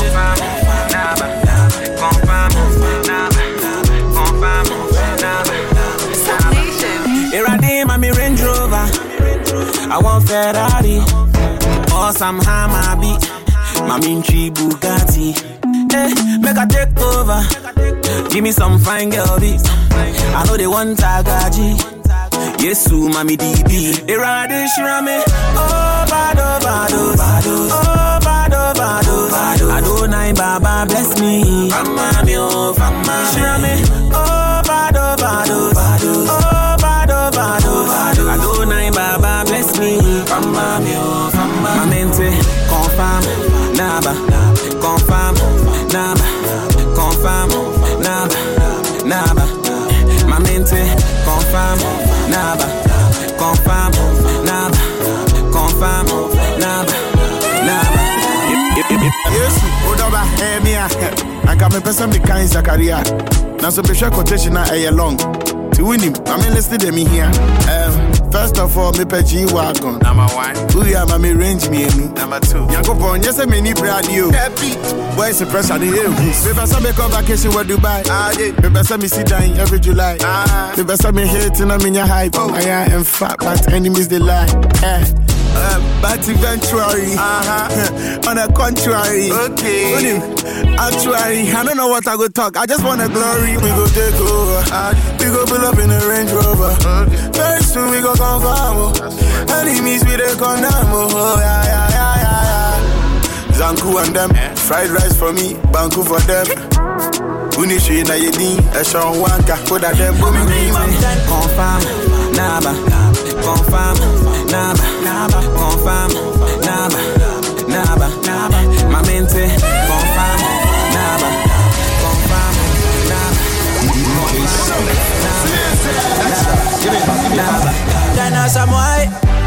Here I am, I'm a Range Rover. I want Ferrari or some Hammer beat. My Minchi Bugatti. Eh, make a take over. Give me some fine girl beats. I know they want Tagaji. Yes, su, mommy D B. They ride this shrammy. Oh, bado, bado, bado. Oh, bado, bado, bado. I don't know, Baba bless me. Fama, me, oh, fama. Shrammy. Oh, bado, bado, bado. Oh, bado, bado, bado. I don't know, Baba bless me. Fama, me, oh, fama. naba, confirm, naba, confirm, naba, naba, my mente, confirm, naba, confirm, naba, confirm, naba, naba. Yes, Odoba, eh, me, I can make some the kind Zakaria. Now, so be sure quotation a long. To win him, I mean, let's do me here. Um, first of all, me pay G wagon. Number one. Who ya, my range me. Number two. Yanko Pon, yes, I mean, you brand new. Happy. Boy, suppress on the hill. Maybe some come vacation where Dubai. Ah, yeah. Maybe some me sit down every July. Ah. Maybe some me hate and I'm in your hype. Oh, I am fat, but enemies they lie. Eh. Uh, but eventually, uh-huh. On the contrary, okay. On him, actually, I don't know what I go talk. I just want a glory. We go take over. Uh, we go pull up in a Range Rover. Okay. Very soon we go confirm. Oh. Enemies we they condemn. Oh yeah yeah yeah yeah yeah. Zanku and them, yeah. Fried rice for me, Banku for them. Unishi na yedi, Eshon Wanka, put at them. Confirm, naba, confirm, naba, naba, confirm, naba, naba, naba, my mente, confirm, naba, confirm, naba, naba, Dana Samoy,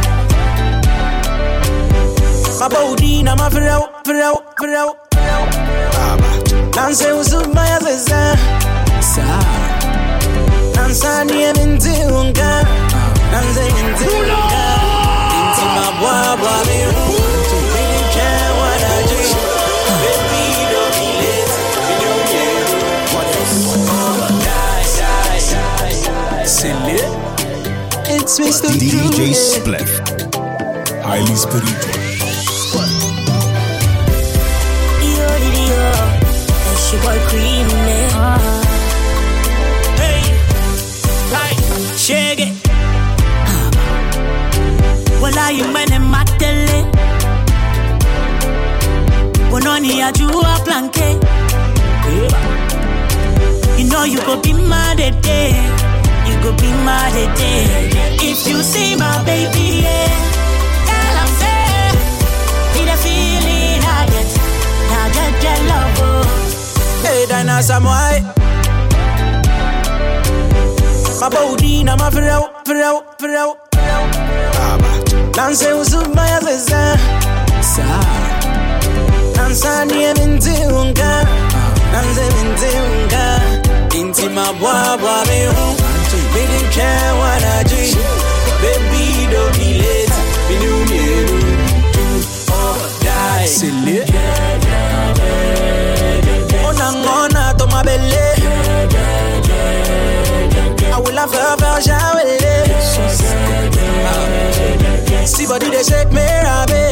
my body, na my frau, frau, frau, Dance usu maya zeza, sa. Dance ni minti unga, dance minti unga. Inti mabwa bwa miru, we can't wanna do. Baby don't be late, we don't care. What else? Die, die, die, die. Silly. It's Mister D J Spliff, highly spiritual. She boy cream me. Hey, hey, shake it. Well, I am when I'm at the lake. When only I do a planket. You know you go be mad at day. You go be mad at day. If you see my baby, yeah, girl, I'm fair. Need a feeling I get. Now get your love, oh. Hey, Dana Samoy. My body, na my frau, frau, frau. Dance usu maya zeza, sa. Dance ni minti unga, dance minti unga. Inti mabwa bwa miru, we didn't care what I do. Baby don't be late, we knew me oh die. Silly. Ona to my belly. I will have her for shower. See body they shake me, Rabe.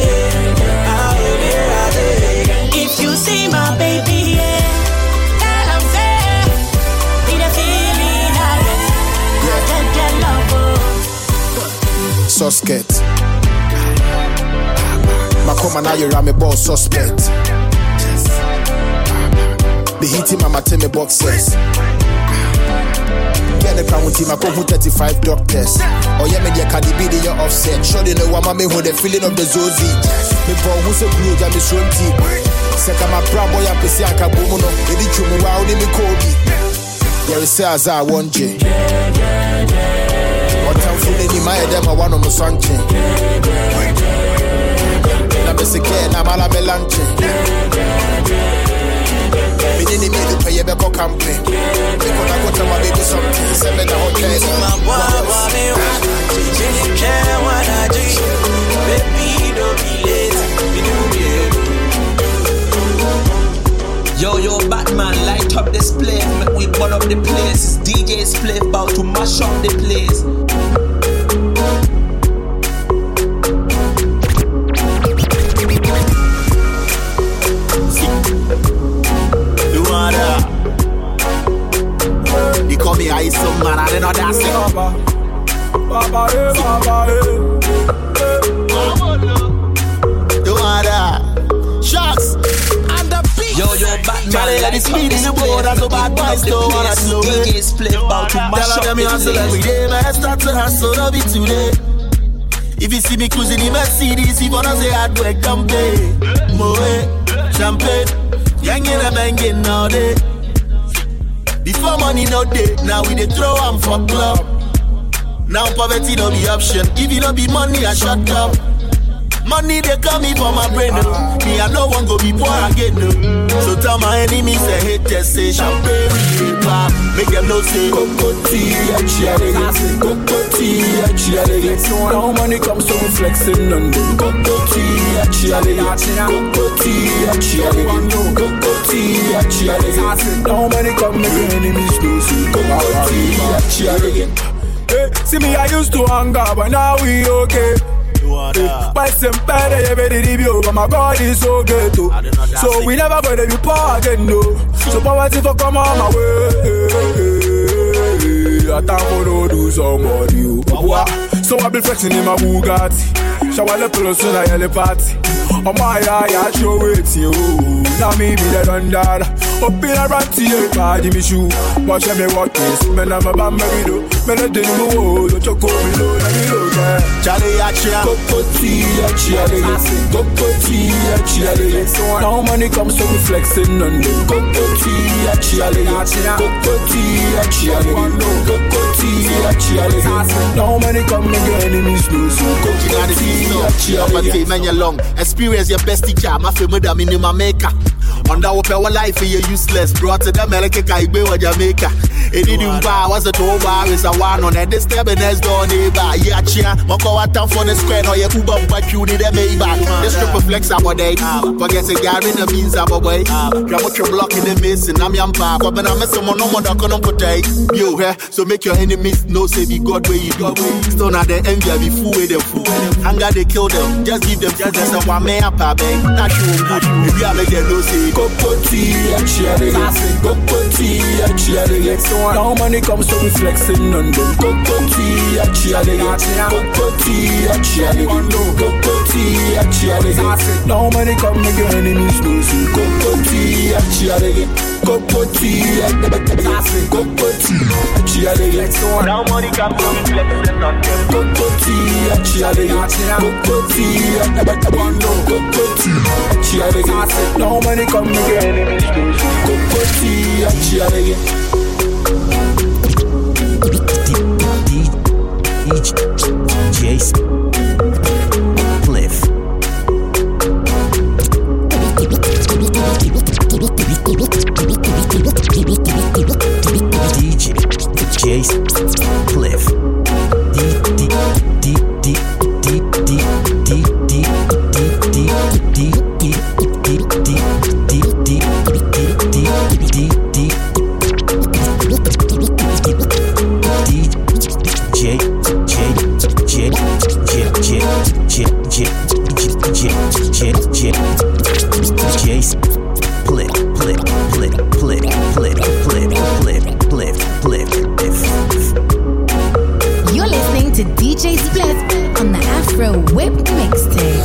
If you see my baby, yeah, girl, I'm fair. Need a feeling I get. Get love. Suspect. Makoma na you ram me ball suspect. The hitting mama tell me boxes. Get the crown with him, I come thirty-five doctors. Oh yeah, me dia can be the offset. Sure they know what me who the feeling of the zozi. Me born who's a blue jam is one team. Seka my proud boy and pesi aka bomo no. Edi chumu wa oni me kobi. Yeah, we say as I one J. What time for any my them I want on my sanche. Na me se ke na mala me lanche. Me didn't need to pay a better campaign. Because I got to my baby something. Send me the whole place. My boy, you didn't care what I do. Baby, don't be late. Yo, yo, Batman, light up this place. Make we burn up the place. D J Spliff about to mash up the place. They call me Ice Man, I don't know that's it. You want that? Sharks and the beat. Yo, yo, Batman, Charlie, let me speed in the board as a bad boys don't wanna slow it. D J Spliff about to mash up the place. Hustle every day, man, start to hustle of it today. If you see me cruising in Mercedes, you wanna say I'd work and pay. Moe, champagne. Young in a banging all day. Before money no day, now we dey throw am for club. Now poverty no be option. If you no be money, I shut up. Money they call me for my brain, no. Me I no one go be poor again, no. So tell my enemies they hate just say champagne, pop. Make them know say Coco tea, chia Coco tea, chia now money comes so we flexing on them. Coco tea, chia Coco tea, chia Coco tea, chia now money come make your enemies know say Coco tea, chia. Hey, see me I used to hang up, but now we okay. But some better, you better review. But my God is so good too. So we never gonna be poor again, no. So poverty for come on my way. I time for no do somebody. So I be flexing in my Bugatti. Shower the pillows when I the party. Oh my eye, I show it to you. Now me be the dundar. Up in a ranty, party me shoe. Watch me walk this. Men I'm a bam baby do. Men I didn't know. You choke me low, let me low. Charlie, I cheer. Coco tea, I cheer. Coco tea, I cheer. Now money comes so we flexing on them. Coco tea, I cheer. Coco tea, I cheer. Coco tea, I cheer. Now money come and your enemies lose. Coco tea, I cheer. Man, you're long. Experience your best teacher. My family, I'm in my maker. On that power life, you're useless. Brought to the America, I be what Jamaica. It didn't buy, was a two bar, is a one on a disturbance door neighbor. Yeah, chia, Moko town for the square, or your Uber, but you need a Maybach. This triple flex our day. Forget a guy in the means of a way. Drop your block in the miss, and I'm young pop. But I'm a someone no more that can put you here. So make your enemies know, say, be God where you go. Still not the envy, be fool with them fool. Anger, they kill them. Just give them just as a one man up, babe. Not you good. If you are like no say, Coco tea, chia, Coco tea, chia. Now money comes so we flexing on them. Coco tea, chia, Coco tea, chia, Coco tea, chia. Now money come make your enemies lose. Coco tea, chia, Coco tea, Coco tea, chia. Now money comes so we flexing on them. Coco tea, chia, Coco tea, Coco tea, chia. Now money come make your enemies lose. Coco tea, chia. D J Spliff. D J Spliff. D D D D D D D D D D You're listening to D J Spliff on the Afro Whip Mixtape.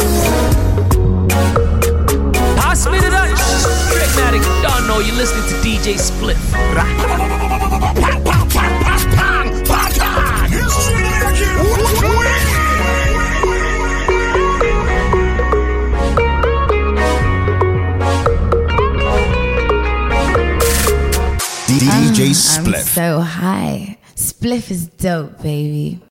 Pass me the Dutch. Pragmatic, don't know you're listening to D J Spliff. D J Spliff. I'm so high. Spliff is dope, baby.